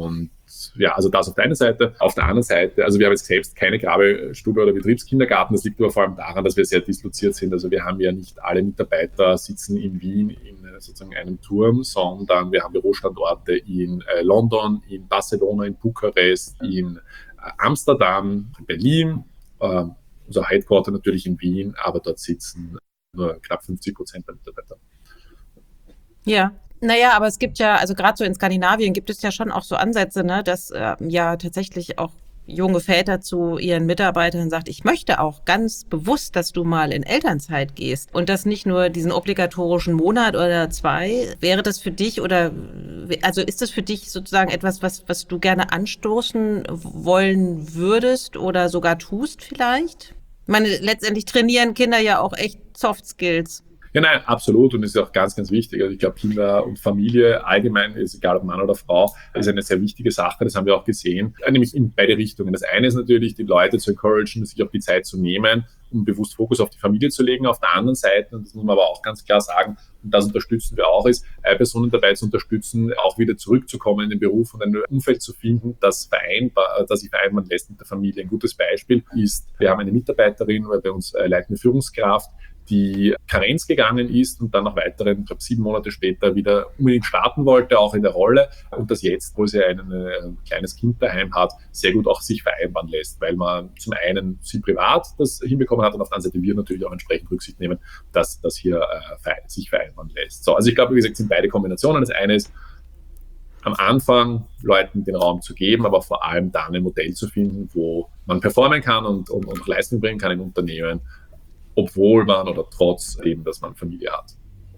ja, also das auf der einen Seite. Auf der anderen Seite, also wir haben jetzt selbst keine Grabelstube oder Betriebskindergarten. Das liegt aber vor allem daran, dass wir sehr disloziert sind. Also wir haben ja nicht alle Mitarbeiter sitzen in Wien in sozusagen einem Turm, sondern wir haben Bürostandorte in äh, London, in Barcelona, in Bukarest, in äh, Amsterdam, in Berlin, äh, unser Headquarter natürlich in Wien, aber dort sitzen nur knapp fünfzig Prozent der Mitarbeiter. Ja. Naja, aber es gibt ja, also gerade so in Skandinavien gibt es ja schon auch so Ansätze, ne, dass äh, ja tatsächlich auch junge Väter zu ihren Mitarbeitern sagt, ich möchte auch ganz bewusst, dass du mal in Elternzeit gehst und das nicht nur diesen obligatorischen Monat oder zwei. Wäre das für dich oder, also ist das für dich sozusagen etwas, was, was du gerne anstoßen wollen würdest oder sogar tust vielleicht? Ich meine, letztendlich trainieren Kinder ja auch echt Soft Skills. Ja, nein, absolut. Und das ist auch ganz, ganz wichtig. Also ich glaube, Kinder und Familie allgemein, ist egal ob Mann oder Frau, ist eine sehr wichtige Sache. Das haben wir auch gesehen, nämlich in beide Richtungen. Das eine ist natürlich, die Leute zu encouragen, sich auch die Zeit zu nehmen, um bewusst Fokus auf die Familie zu legen. Auf der anderen Seite, und das muss man aber auch ganz klar sagen, und das unterstützen wir auch, ist, Personen dabei zu unterstützen, auch wieder zurückzukommen in den Beruf und ein Umfeld zu finden, das vereinbar, das sich vereinbaren lässt mit der Familie. Ein gutes Beispiel ist, wir haben eine Mitarbeiterin, bei uns leitende Führungskraft, die Karenz gegangen ist und dann nach weiteren, ich glaube sieben Monate später wieder unbedingt starten wollte, auch in der Rolle und das jetzt, wo sie ein, ein kleines Kind daheim hat, sehr gut auch sich vereinbaren lässt, weil man zum einen sie privat das hinbekommen hat und auf der anderen Seite wir natürlich auch entsprechend Rücksicht nehmen, dass das hier äh, sich vereinbaren lässt. So, also ich glaube, wie gesagt, sind beide Kombinationen. Das eine ist, am Anfang Leuten den Raum zu geben, aber vor allem dann ein Modell zu finden, wo man performen kann und, und, und Leistung bringen kann in Unternehmen, obwohl man oder trotz eben, dass man Familie hat.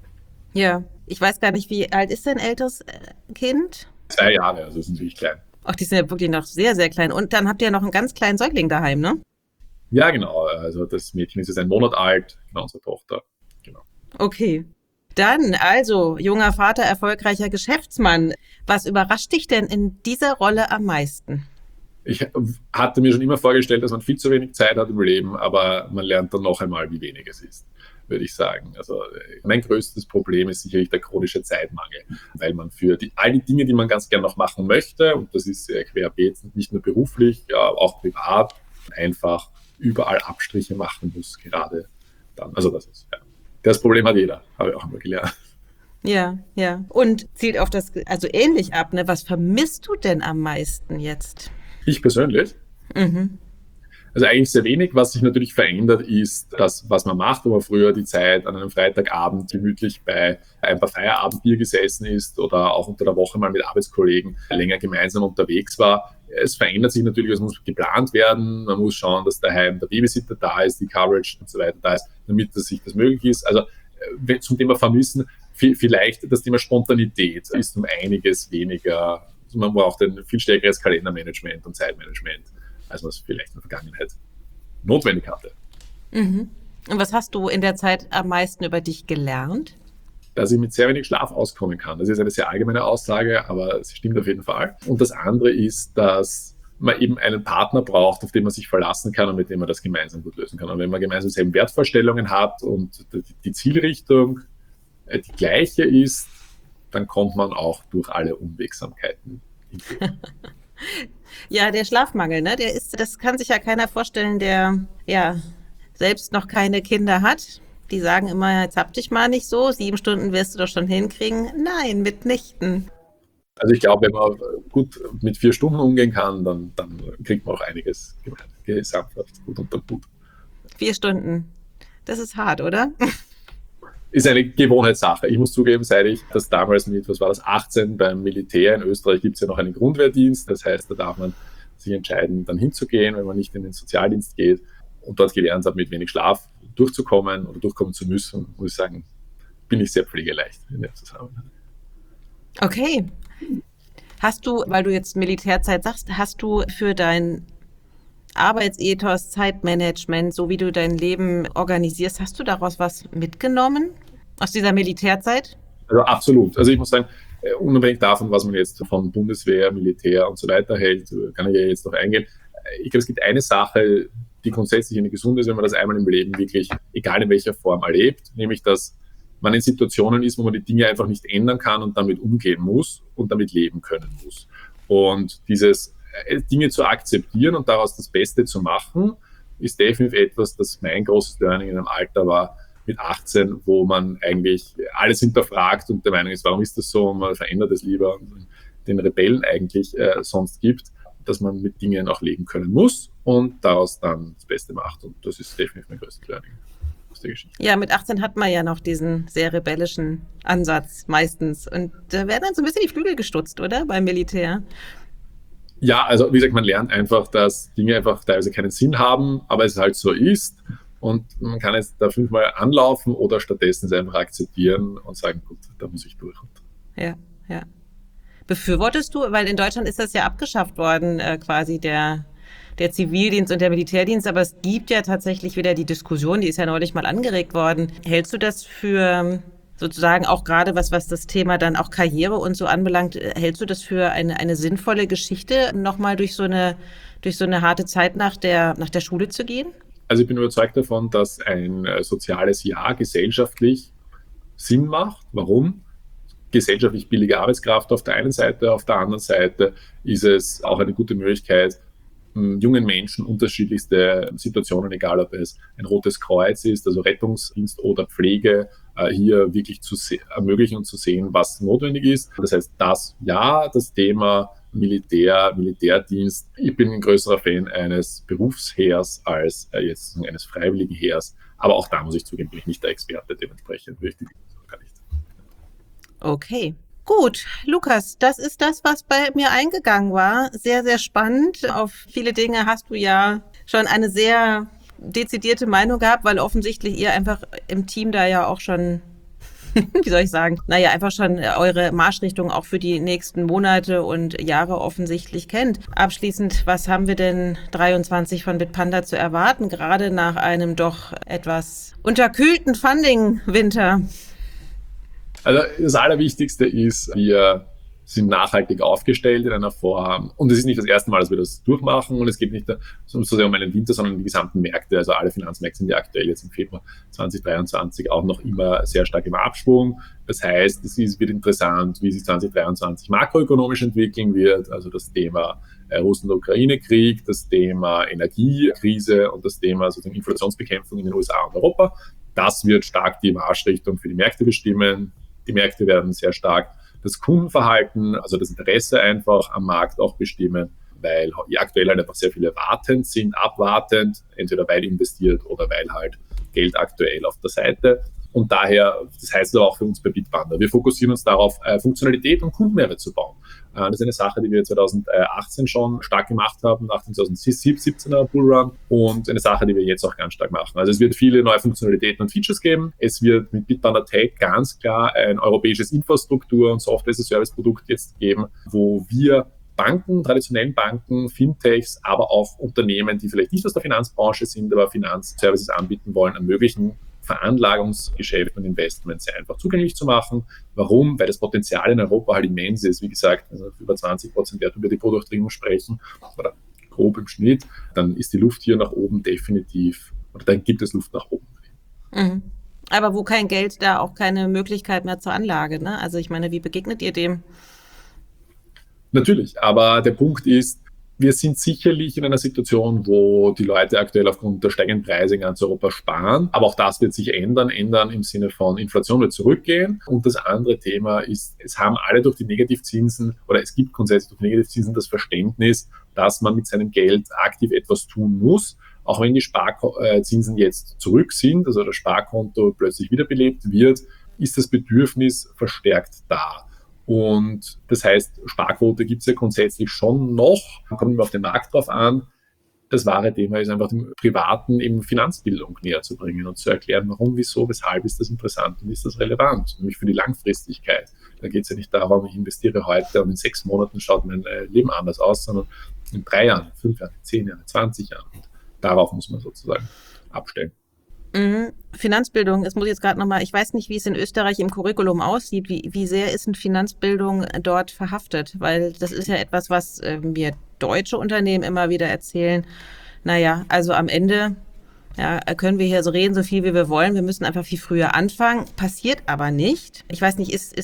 Ja, ich weiß gar nicht, wie alt ist dein älteres Kind? Zwei Jahre, also ist natürlich klein. Ach, die sind ja wirklich noch sehr, sehr klein. Und dann habt ihr ja noch einen ganz kleinen Säugling daheim, ne? Ja, genau. Also das Mädchen ist jetzt ein Monat alt, genau, unsere Tochter. Genau. Okay. Dann, also, junger Vater, erfolgreicher Geschäftsmann. Was überrascht dich denn in dieser Rolle am meisten? Ich hatte mir schon immer vorgestellt, dass man viel zu wenig Zeit hat im Leben, aber man lernt dann noch einmal, wie wenig es ist, würde ich sagen. Also mein größtes Problem ist sicherlich der chronische Zeitmangel, weil man für die, all die Dinge, die man ganz gerne noch machen möchte, und das ist sehr querbeet, nicht nur beruflich, ja, auch privat, einfach überall Abstriche machen muss, gerade dann. Also das ist, ja. Das Problem hat jeder, habe ich auch immer gelernt. Ja, ja. Und zielt auf das, also ähnlich ab, ne? Was vermisst du denn am meisten jetzt? Ich persönlich? Mhm. Also eigentlich sehr wenig. Was sich natürlich verändert, ist das, was man macht, wo man früher die Zeit an einem Freitagabend gemütlich bei ein paar Feierabendbier gesessen ist oder auch unter der Woche mal mit Arbeitskollegen länger gemeinsam unterwegs war. Es verändert sich natürlich, es muss geplant werden, man muss schauen, dass daheim der Babysitter da ist, die Coverage und so weiter da ist, damit das sich das möglich ist. Also zum Thema Vermissen, vielleicht das Thema Spontanität ist um einiges weniger. Also man braucht ein viel stärkeres Kalendermanagement und Zeitmanagement, als man es vielleicht in der Vergangenheit notwendig hatte. Mhm. Und was hast du in der Zeit am meisten über dich gelernt? Dass ich mit sehr wenig Schlaf auskommen kann. Das ist eine sehr allgemeine Aussage, aber sie stimmt auf jeden Fall. Und das andere ist, dass man eben einen Partner braucht, auf den man sich verlassen kann und mit dem man das gemeinsam gut lösen kann. Und wenn man gemeinsam dieselben Wertvorstellungen hat und die Zielrichtung die gleiche ist, dann kommt man auch durch alle Unwegsamkeiten hindurch. Ja, der Schlafmangel, ne? Der ist, das kann sich ja keiner vorstellen, der ja selbst noch keine Kinder hat. Die sagen immer, jetzt hab dich mal nicht so, sieben Stunden wirst du doch schon hinkriegen. Nein, mitnichten. Also ich glaube, wenn man gut mit vier Stunden umgehen kann, dann, dann kriegt man auch einiges gesamthaft gut unter den Hut. Vier Stunden, das ist hart, oder? Ist eine Gewohnheitssache. Ich muss zugeben, seit ich das damals mit, was war das, achtzehn beim Militär in Österreich gibt es ja noch einen Grundwehrdienst. Das heißt, da darf man sich entscheiden, dann hinzugehen, wenn man nicht in den Sozialdienst geht und dort gelernt hat, mit wenig Schlaf durchzukommen oder durchkommen zu müssen, muss ich sagen, bin ich sehr pflegeleicht in der Zusammenhang. Okay. Hast du, weil du jetzt Militärzeit sagst, hast du für dein Arbeitsethos, Zeitmanagement, so wie du dein Leben organisierst, hast du daraus was mitgenommen aus dieser Militärzeit? Also absolut. Also ich muss sagen, unabhängig davon, was man jetzt von Bundeswehr, Militär und so weiter hält, kann ich ja jetzt noch eingehen. Ich glaube, es gibt eine Sache, die grundsätzlich eine gesunde ist, wenn man das einmal im Leben wirklich, egal in welcher Form, erlebt, nämlich, dass man in Situationen ist, wo man die Dinge einfach nicht ändern kann und damit umgehen muss und damit leben können muss. Und dieses äh, Dinge zu akzeptieren und daraus das Beste zu machen, ist definitiv etwas, das mein großes Learning in einem Alter war, mit achtzehn, wo man eigentlich alles hinterfragt und der Meinung ist, warum ist das so, und man verändert es lieber und den Rebellen eigentlich äh, sonst gibt, dass man mit Dingen auch leben können muss und daraus dann das Beste macht. Und das ist definitiv mein größtes Learning aus der Geschichte. Ja, mit achtzehn hat man ja noch diesen sehr rebellischen Ansatz meistens. Und da werden dann so ein bisschen die Flügel gestutzt, oder? Beim Militär. Ja, also wie gesagt, man lernt einfach, dass Dinge einfach teilweise keinen Sinn haben, aber es halt so ist. Und man kann jetzt da fünfmal anlaufen oder stattdessen es einfach akzeptieren und sagen, gut, da muss ich durch. Ja, ja. Befürwortest du, weil in Deutschland ist das ja abgeschafft worden, äh, quasi der, der Zivildienst und der Militärdienst, aber es gibt ja tatsächlich wieder die Diskussion, die ist ja neulich mal angeregt worden. Hältst du das für sozusagen auch gerade was, was das Thema dann auch Karriere und so anbelangt, hältst du das für eine, eine sinnvolle Geschichte, nochmal durch so eine, durch so eine harte Zeit nach der, nach der Schule zu gehen? Also ich bin überzeugt davon, dass ein äh, soziales Jahr gesellschaftlich Sinn macht. Warum? Gesellschaftlich billige Arbeitskraft auf der einen Seite, auf der anderen Seite ist es auch eine gute Möglichkeit, m, jungen Menschen unterschiedlichste Situationen, egal ob es ein Rotes Kreuz ist, also Rettungsdienst oder Pflege, äh, hier wirklich zu se- ermöglichen und zu sehen, was notwendig ist. Das heißt, das ja, das Thema Militär, Militärdienst. Ich bin ein größerer Fan eines Berufsheers als äh, jetzt eines freiwilligen Heers. Aber auch da muss ich zugeben, bin ich nicht der Experte, dementsprechend würde ich die gar nicht. Okay. Gut, Lukas, das ist das, was bei mir eingegangen war. Sehr, sehr spannend. Auf viele Dinge hast du ja schon eine sehr dezidierte Meinung gehabt, weil offensichtlich ihr einfach im Team da ja auch schon, wie soll ich sagen, naja, einfach schon eure Marschrichtung auch für die nächsten Monate und Jahre offensichtlich kennt. Abschließend, was haben wir denn dreiundzwanzig von Bitpanda zu erwarten, gerade nach einem doch etwas unterkühlten Funding-Winter? Also das Allerwichtigste ist, wir sind nachhaltig aufgestellt in einer Form. Und es ist nicht das erste Mal, dass wir das durchmachen. Und es geht nicht so sehr um einen Winter, sondern um die gesamten Märkte. Also alle Finanzmärkte sind ja aktuell jetzt im Februar zwanzig dreiundzwanzig auch noch immer sehr stark im Abschwung. Das heißt, es ist, wird interessant, wie sich zwanzig dreiundzwanzig makroökonomisch entwickeln wird. Also das Thema äh, Russland-Ukraine-Krieg, das Thema Energiekrise und das Thema sozusagen Inflationsbekämpfung in den U S A und Europa. Das wird stark die Marschrichtung für die Märkte bestimmen. Die Märkte werden sehr stark das Kundenverhalten, also das Interesse einfach am Markt auch bestimmen, weil aktuell halt einfach sehr viele wartend sind, abwartend, entweder weil investiert oder weil halt Geld aktuell auf der Seite. Und daher, das heißt aber auch für uns bei Bitpanda, wir fokussieren uns darauf, Funktionalität und Kundenmehrwert zu bauen. Das ist eine Sache, die wir zwanzig achtzehn schon stark gemacht haben, nach dem zwanzig siebzehner Bullrun, und eine Sache, die wir jetzt auch ganz stark machen. Also es wird viele neue Funktionalitäten und Features geben. Es wird mit Bitpanda Tech ganz klar ein europäisches Infrastruktur- und Software-as-a-Service-Produkt jetzt geben, wo wir Banken, traditionellen Banken, Fintechs, aber auch Unternehmen, die vielleicht nicht aus der Finanzbranche sind, aber Finanzservices anbieten wollen, ermöglichen, Veranlagungsgeschäfte und Investments sehr einfach zugänglich zu machen. Warum? Weil das Potenzial in Europa halt immens ist. Wie gesagt, also über zwanzig Prozent Wert über die Produktdringung sprechen, oder grob im Schnitt, dann ist die Luft hier nach oben definitiv, oder dann gibt es Luft nach oben. Mhm. Aber wo kein Geld, da auch keine Möglichkeit mehr zur Anlage, ne? Also ich meine, wie begegnet ihr dem? Natürlich, aber der Punkt ist, wir sind sicherlich in einer Situation, wo die Leute aktuell aufgrund der steigenden Preise in ganz Europa sparen. Aber auch das wird sich ändern, ändern im Sinne von Inflation wird zurückgehen. Und das andere Thema ist, es haben alle durch die Negativzinsen, oder es gibt grundsätzlich durch die Negativzinsen das Verständnis, dass man mit seinem Geld aktiv etwas tun muss. Auch wenn die Sparzinsen jetzt zurück sind, also das Sparkonto plötzlich wiederbelebt wird, ist das Bedürfnis verstärkt da. Und das heißt, Sparquote gibt es ja grundsätzlich schon noch, kommt immer auf den Markt drauf an. Das wahre Thema ist einfach dem Privaten eben Finanzbildung näher zu bringen und zu erklären, warum, wieso, weshalb ist das interessant und ist das relevant, nämlich für die Langfristigkeit. Da geht es ja nicht darum, ich investiere heute und in sechs Monaten schaut mein Leben anders aus, sondern in drei Jahren, in fünf Jahren, in zehn Jahren, in zwanzig Jahren. Und darauf muss man sozusagen abstellen. Mhm. Finanzbildung, es muss jetzt gerade nochmal, ich weiß nicht, wie es in Österreich im Curriculum aussieht, wie, wie sehr ist denn Finanzbildung dort verhaftet? Weil das ist ja etwas, was äh, mir deutsche Unternehmen immer wieder erzählen. Naja, also am Ende ja, können wir hier so reden, so viel wie wir wollen. Wir müssen einfach viel früher anfangen. Passiert aber nicht. Ich weiß nicht, ist, ist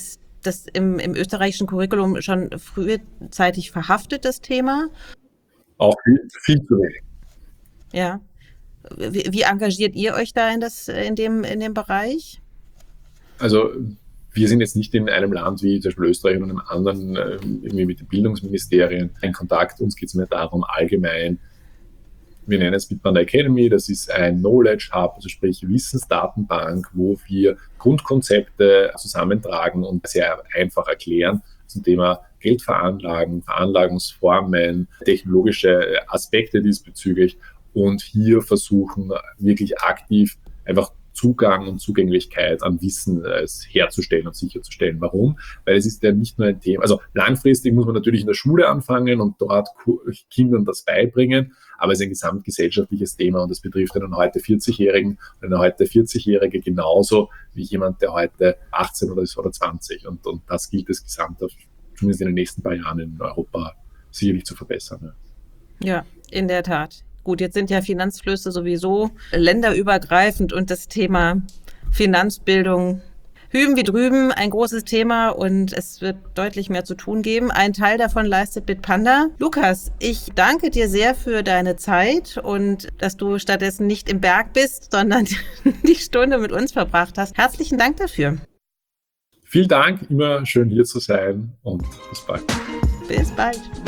das im, im österreichischen Curriculum schon frühzeitig verhaftet, das Thema? Auch viel, viel zu wenig. Ja. Wie, wie engagiert ihr euch da in, das, in, dem, in dem Bereich? Also wir sind jetzt nicht in einem Land wie zum Beispiel Österreich und einem anderen äh, irgendwie mit den Bildungsministerien in Kontakt. Uns geht es mehr darum, allgemein, wir nennen es Bitpanda Academy, das ist ein Knowledge Hub, also sprich Wissensdatenbank, wo wir Grundkonzepte zusammentragen und sehr einfach erklären zum Thema Geldveranlagen, Veranlagungsformen, technologische Aspekte diesbezüglich und hier versuchen wirklich aktiv einfach Zugang und Zugänglichkeit an Wissen äh, herzustellen und sicherzustellen. Warum? Weil es ist ja nicht nur ein Thema, also langfristig muss man natürlich in der Schule anfangen und dort Kindern das beibringen, aber es ist ein gesamtgesellschaftliches Thema und das betrifft einen heute vierzig-Jährigen und eine heute vierzig-Jährige genauso wie jemand, der heute achtzehn oder ist oder zwanzig. Und, und das gilt es gesamt, zumindest in den nächsten paar Jahren in Europa sicherlich zu verbessern. Ja, ja, in der Tat. Gut, jetzt sind ja Finanzflüsse sowieso länderübergreifend und das Thema Finanzbildung hüben wie drüben ein großes Thema und es wird deutlich mehr zu tun geben. Ein Teil davon leistet Bitpanda. Lukas, ich danke dir sehr für deine Zeit und dass du stattdessen nicht im Berg bist, sondern die Stunde mit uns verbracht hast. Herzlichen Dank dafür. Vielen Dank, immer schön hier zu sein und bis bald. Bis bald.